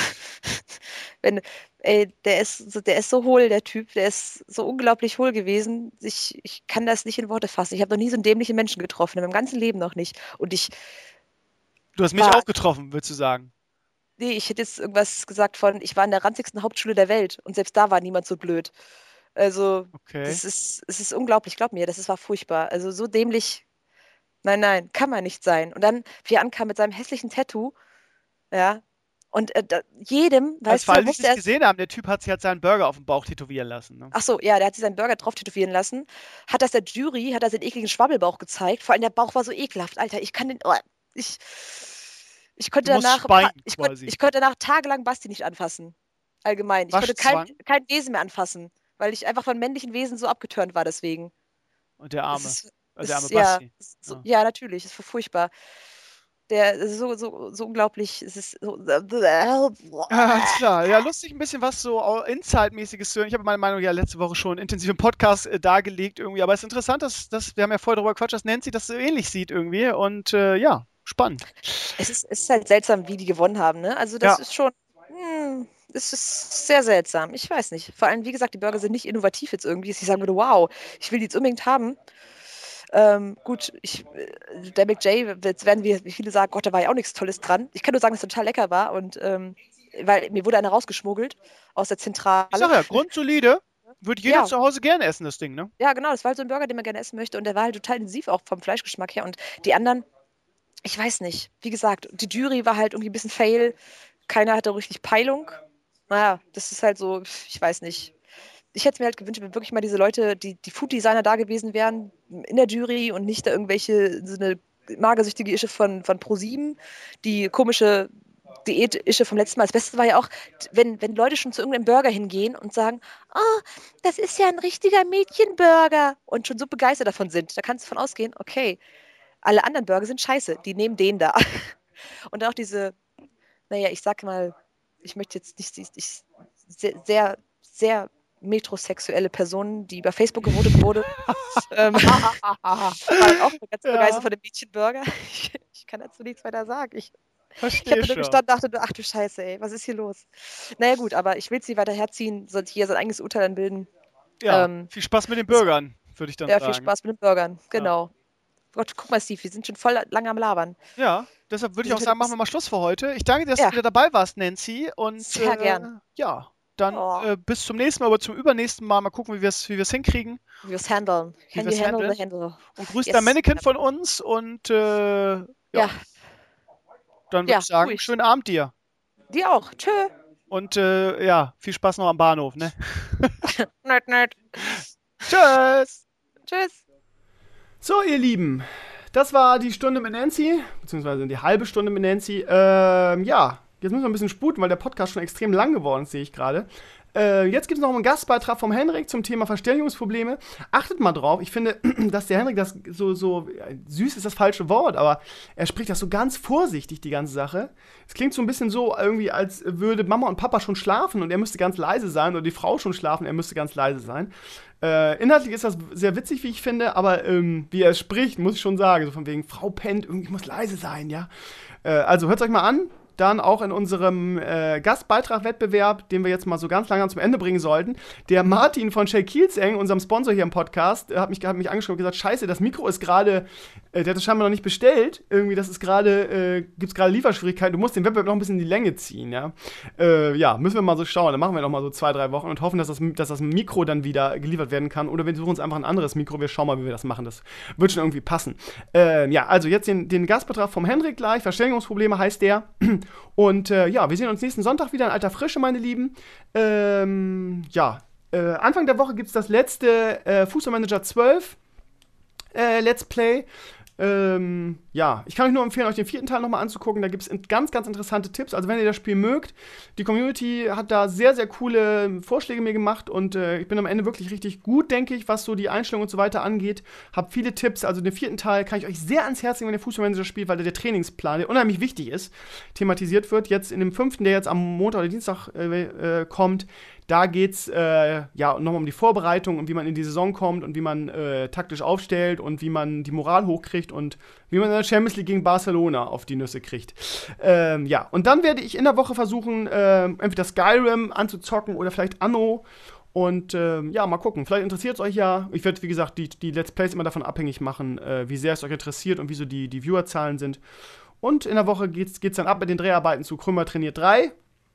der ist so hohl, der Typ, der ist so unglaublich hohl gewesen. Ich kann das nicht in Worte fassen. Ich habe noch nie so einen dämlichen Menschen getroffen, in meinem ganzen Leben noch nicht. Und Du hast mich auch getroffen, würdest du sagen? Nee, ich hätte jetzt irgendwas gesagt ich war in der ranzigsten Hauptschule der Welt und selbst da war niemand so blöd. Also, es ist unglaublich, glaub mir, war furchtbar. Also so dämlich, nein, kann man nicht sein. Und dann, wie er ankam mit seinem hässlichen Tattoo, ja, und jedem, weißt du, weil die es nicht gesehen haben, der Typ hat sich halt seinen Burger auf dem Bauch tätowieren lassen. Ne? Ach so, ja, der hat sich seinen Burger drauf tätowieren lassen, hat das der Jury, hat er seinen ekligen Schwabbelbauch gezeigt, vor allem der Bauch war so ekelhaft, Alter, ich konnte danach tagelang Basti nicht anfassen. Allgemein. Ich konnte kein Wesen mehr anfassen, weil ich einfach von männlichen Wesen so abgeturnt war deswegen. Und der arme Basti. Ja, natürlich. Es war furchtbar. Der ist so unglaublich. Es ist so. Alles klar. Ja, lustig ein bisschen was so Inside-mäßiges zu hören. Ich habe meine Meinung ja letzte Woche schon intensiv im Podcast dargelegt irgendwie. Aber es ist interessant, dass wir haben ja vorher darüber gequatscht, dass Nancy das so ähnlich sieht irgendwie. Und ja, spannend. Es ist halt seltsam, wie die gewonnen haben, ne? Also das ist schon. Es ist sehr seltsam. Ich weiß nicht. Vor allem, wie gesagt, die Burger sind nicht innovativ jetzt irgendwie, dass ich sagen würde, wow, ich will die jetzt unbedingt haben. Gut, der McJ, jetzt werden wie viele sagen, Gott, da war ja auch nichts Tolles dran. Ich kann nur sagen, dass es total lecker war und weil mir wurde einer rausgeschmuggelt aus der Zentrale. Ich sag ja, grundsolide. Würde jeder zu Hause gerne essen, das Ding, ne? Ja, genau, das war halt so ein Burger, den man gerne essen möchte und der war halt total intensiv, auch vom Fleischgeschmack her und die anderen, ich weiß nicht, wie gesagt, die Jury war halt irgendwie ein bisschen fail, keiner hatte richtig Peilung. Naja, das ist halt so, ich weiß nicht. Ich hätte mir halt gewünscht, wenn wirklich mal diese Leute, die Food-Designer da gewesen wären, in der Jury und nicht da irgendwelche, so eine magersüchtige Ische von Pro7, die komische Diät-Ische vom letzten Mal. Das Beste war ja auch, wenn Leute schon zu irgendeinem Burger hingehen und sagen, oh, das ist ja ein richtiger Mädchenburger und schon so begeistert davon sind. Da kannst du davon ausgehen, okay, alle anderen Burger sind scheiße, die nehmen den da. Und dann auch diese, naja, ich sag mal, ich möchte jetzt nicht, sehr, sehr metrosexuelle Personen, die über Facebook gewotet wurde. Waren auch ganz begeistert von dem Mädchenburger. Ich kann dazu nichts weiter sagen. Ich habe da gestanden und dachte, ach du Scheiße, ey, was ist hier los? Naja gut, aber ich will es nicht weiter herziehen, soll hier sein eigenes Urteil dann bilden. Ja, viel Spaß mit den Burgern, würde ich dann sagen. Ja, viel Spaß mit den Burgern, genau. Ja. Gott, guck mal, Steve, wir sind schon voll lange am Labern. Ja, deshalb würde ich auch sagen, machen wir mal Schluss für heute. Ich danke dir, dass du wieder dabei warst, Nancy. Und, sehr gern. Ja, dann bis zum nächsten Mal, aber zum übernächsten Mal. Mal gucken, wie wir es hinkriegen. Wie wir es handeln. Can you handle the handle? Und grüßt der Mannequin von uns und ja. Dann würde ich sagen, schönen Abend dir. Dir auch. Tschö. Und viel Spaß noch am Bahnhof, ne? Nett. Tschüss. Tschüss. So, ihr Lieben, das war die Stunde mit Nancy, beziehungsweise die halbe Stunde mit Nancy. Jetzt müssen wir ein bisschen sputen, weil der Podcast schon extrem lang geworden ist, sehe ich gerade. Jetzt gibt es noch einen Gastbeitrag vom Henrik zum Thema Verständigungsprobleme. Achtet mal drauf, ich finde, dass der Henrik das so süß ist das falsche Wort, aber er spricht das so ganz vorsichtig, die ganze Sache. Es klingt so ein bisschen so irgendwie, als würde Mama und Papa schon schlafen und er müsste ganz leise sein, oder die Frau schon schlafen, er müsste ganz leise sein. Inhaltlich ist das sehr witzig, wie ich finde, aber wie er spricht, muss ich schon sagen, so von wegen, Frau pennt, irgendwie muss leise sein, ja. Also hört es euch mal an. Dann auch in unserem Gastbeitrag-Wettbewerb, den wir jetzt mal so ganz langsam zum Ende bringen sollten. Der Martin von Shell Kielzeng, unserem Sponsor hier im Podcast, hat mich angeschaut und gesagt, scheiße, das Mikro ist gerade, der hat es scheinbar noch nicht bestellt. Irgendwie, das ist gerade, gibt es gerade Lieferschwierigkeiten. Du musst den Wettbewerb noch ein bisschen in die Länge ziehen, ja. Müssen wir mal so schauen. Dann machen wir noch mal so 2-3 Wochen und hoffen, dass das Mikro dann wieder geliefert werden kann. Oder wir suchen uns einfach ein anderes Mikro. Wir schauen mal, wie wir das machen. Das wird schon irgendwie passen. Also jetzt den Gastbeitrag vom Henrik gleich. Verständigungsprobleme heißt der. Und wir sehen uns nächsten Sonntag wieder in alter Frische, meine Lieben. Anfang der Woche gibt es das letzte Fußballmanager 12 Let's Play. Ich kann euch nur empfehlen, euch den 4. Teil nochmal anzugucken. Da gibt es ganz, ganz interessante Tipps. Also wenn ihr das Spiel mögt, die Community hat da sehr, sehr coole Vorschläge mir gemacht und ich bin am Ende wirklich richtig gut, denke ich, was so die Einstellung und so weiter angeht. Hab viele Tipps. Also den 4. Teil kann ich euch sehr ans Herz legen, wenn ihr Fußballmanager spielt, weil der Trainingsplan, der unheimlich wichtig ist, thematisiert wird. Jetzt in dem 5., der jetzt am Montag oder Dienstag kommt, da geht es nochmal um die Vorbereitung und wie man in die Saison kommt und wie man taktisch aufstellt und wie man die Moral hochkriegt und wie man in der Champions League gegen Barcelona auf die Nüsse kriegt. Und dann werde ich in der Woche versuchen, entweder Skyrim anzuzocken oder vielleicht Anno. Und mal gucken, vielleicht interessiert es euch ja. Ich werde, wie gesagt, die Let's Plays immer davon abhängig machen, wie sehr es euch interessiert und wie so die Viewerzahlen sind. Und in der Woche geht's dann ab mit den Dreharbeiten zu Krümmer trainiert 3.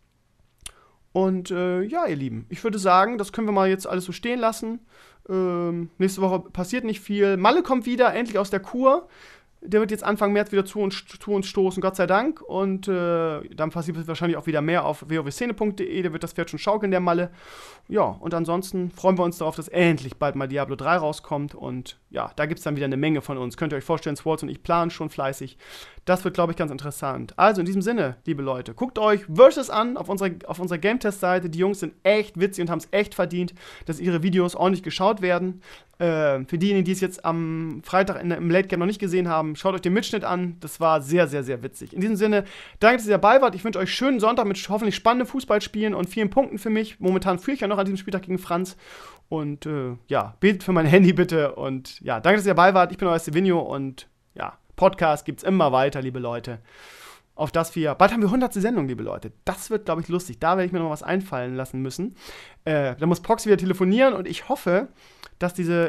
Und ihr Lieben, ich würde sagen, das können wir mal jetzt alles so stehen lassen. Nächste Woche passiert nicht viel. Malle kommt wieder, endlich aus der Kur. Der wird jetzt Anfang März wieder zu uns stoßen, Gott sei Dank. Und dann passiert wahrscheinlich auch wieder mehr auf wowszene.de. Der wird das Pferd schon schaukeln, der Malle. Ja, und ansonsten freuen wir uns darauf, dass endlich bald mal Diablo 3 rauskommt. Und ja, da gibt es dann wieder eine Menge von uns. Könnt ihr euch vorstellen, Swartz und ich planen schon fleißig. Das wird, glaube ich, ganz interessant. Also in diesem Sinne, liebe Leute, guckt euch Versus an auf unserer Game-Test-Seite. Die Jungs sind echt witzig und haben es echt verdient, dass ihre Videos ordentlich geschaut werden. Für diejenigen, die es jetzt am Freitag im Late Game noch nicht gesehen haben, schaut euch den Mitschnitt an. Das war sehr, sehr, sehr witzig. In diesem Sinne, danke, dass ihr dabei wart. Ich wünsche euch schönen Sonntag mit hoffentlich spannenden Fußballspielen und vielen Punkten für mich. Momentan führe ich ja noch an diesem Spieltag gegen Franz. Und betet für mein Handy bitte. Und danke, dass ihr dabei wart. Ich bin euer Stevenio und Podcast gibt's immer weiter, liebe Leute. auf das wir, bald haben wir 100. Sendung, liebe Leute. Das wird, glaube ich, lustig. Da werde ich mir noch was einfallen lassen müssen. Da muss Proxy wieder telefonieren und ich hoffe, dass diese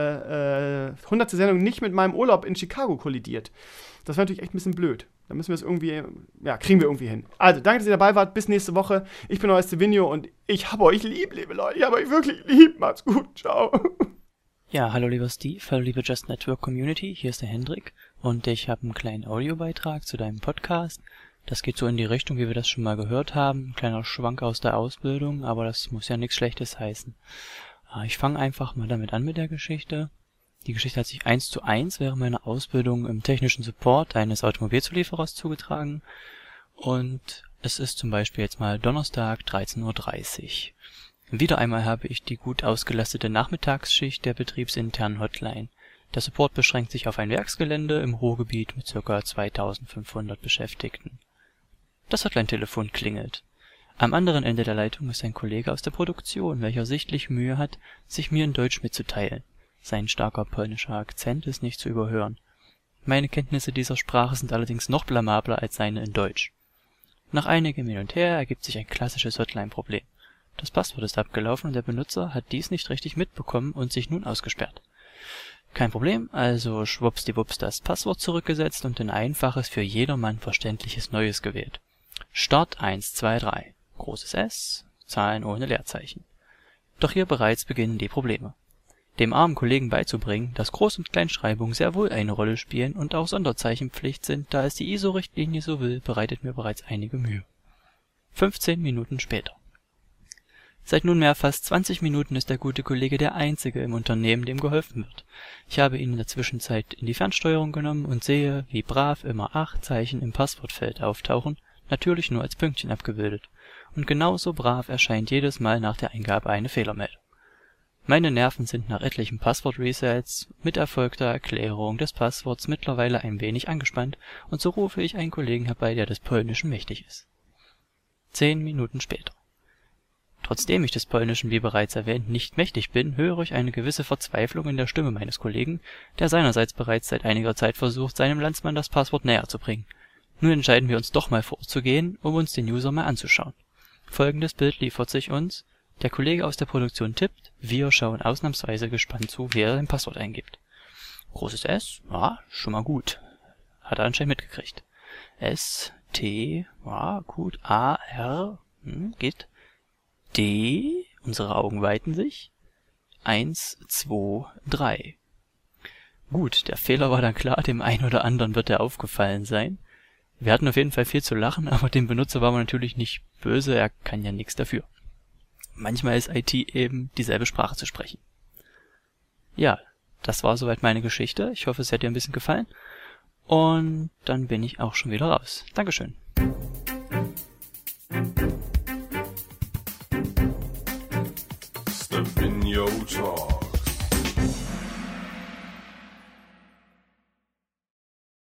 100. Sendung nicht mit meinem Urlaub in Chicago kollidiert. Das wäre natürlich echt ein bisschen blöd. Da müssen wir es irgendwie, kriegen wir irgendwie hin. Also, danke, dass ihr dabei wart. Bis nächste Woche. Ich bin euer Stevenio und ich habe euch lieb, liebe Leute. Ich habe euch wirklich lieb. Macht's gut. Ciao. Ja, hallo lieber Steve, hallo liebe Just Network Community, hier ist der Hendrik und ich habe einen kleinen Audiobeitrag zu deinem Podcast. Das geht so in die Richtung, wie wir das schon mal gehört haben, ein kleiner Schwank aus der Ausbildung, aber das muss ja nichts Schlechtes heißen. Ich fange einfach mal damit an mit der Geschichte. Die Geschichte hat sich 1:1 während meiner Ausbildung im technischen Support eines Automobilzulieferers zugetragen und es ist zum Beispiel jetzt mal Donnerstag 13:30 Uhr. Wieder einmal habe ich die gut ausgelastete Nachmittagsschicht der betriebsinternen Hotline. Der Support beschränkt sich auf ein Werksgelände im Ruhrgebiet mit ca. 2500 Beschäftigten. Das Hotline-Telefon klingelt. Am anderen Ende der Leitung ist ein Kollege aus der Produktion, welcher sichtlich Mühe hat, sich mir in Deutsch mitzuteilen. Sein starker polnischer Akzent ist nicht zu überhören. Meine Kenntnisse dieser Sprache sind allerdings noch blamabler als seine in Deutsch. Nach einigem Hin und Her ergibt sich ein klassisches Hotline-Problem. Das Passwort ist abgelaufen und der Benutzer hat dies nicht richtig mitbekommen und sich nun ausgesperrt. Kein Problem, also schwuppsdiwupps das Passwort zurückgesetzt und ein einfaches, für jedermann verständliches Neues gewählt. Start 123, großes S, Zahlen ohne Leerzeichen. Doch hier bereits beginnen die Probleme. Dem armen Kollegen beizubringen, dass Groß- und Kleinschreibung sehr wohl eine Rolle spielen und auch Sonderzeichenpflicht sind, da es die ISO-Richtlinie so will, bereitet mir bereits einige Mühe. 15 Minuten später. Seit nunmehr fast 20 Minuten ist der gute Kollege der Einzige im Unternehmen, dem geholfen wird. Ich habe ihn in der Zwischenzeit in die Fernsteuerung genommen und sehe, wie brav immer 8 Zeichen im Passwortfeld auftauchen, natürlich nur als Pünktchen abgebildet. Und genauso brav erscheint jedes Mal nach der Eingabe eine Fehlermeldung. Meine Nerven sind nach etlichen Passwort-Resets mit erfolgter Erklärung des Passworts mittlerweile ein wenig angespannt und so rufe ich einen Kollegen herbei, der des Polnischen mächtig ist. 10 Minuten später. Trotzdem ich des Polnischen, wie bereits erwähnt, nicht mächtig bin, höre ich eine gewisse Verzweiflung in der Stimme meines Kollegen, der seinerseits bereits seit einiger Zeit versucht, seinem Landsmann das Passwort näher zu bringen. Nun entscheiden wir uns doch mal vorzugehen, um uns den User mal anzuschauen. Folgendes Bild liefert sich uns: Der Kollege aus der Produktion tippt, wir schauen ausnahmsweise gespannt zu, wie er sein Passwort eingibt. Großes S, schon mal gut. Hat er anscheinend mitgekriegt. S, T, gut, A, R, geht. D, unsere Augen weiten sich. 1, 2, 3. Gut, der Fehler war dann klar, dem einen oder anderen wird er aufgefallen sein. Wir hatten auf jeden Fall viel zu lachen, aber dem Benutzer war man natürlich nicht böse, er kann ja nichts dafür. Manchmal ist IT eben dieselbe Sprache zu sprechen. Ja, das war soweit meine Geschichte. Ich hoffe, es hat dir ein bisschen gefallen. Und dann bin ich auch schon wieder raus. Dankeschön. Stevenio Talk.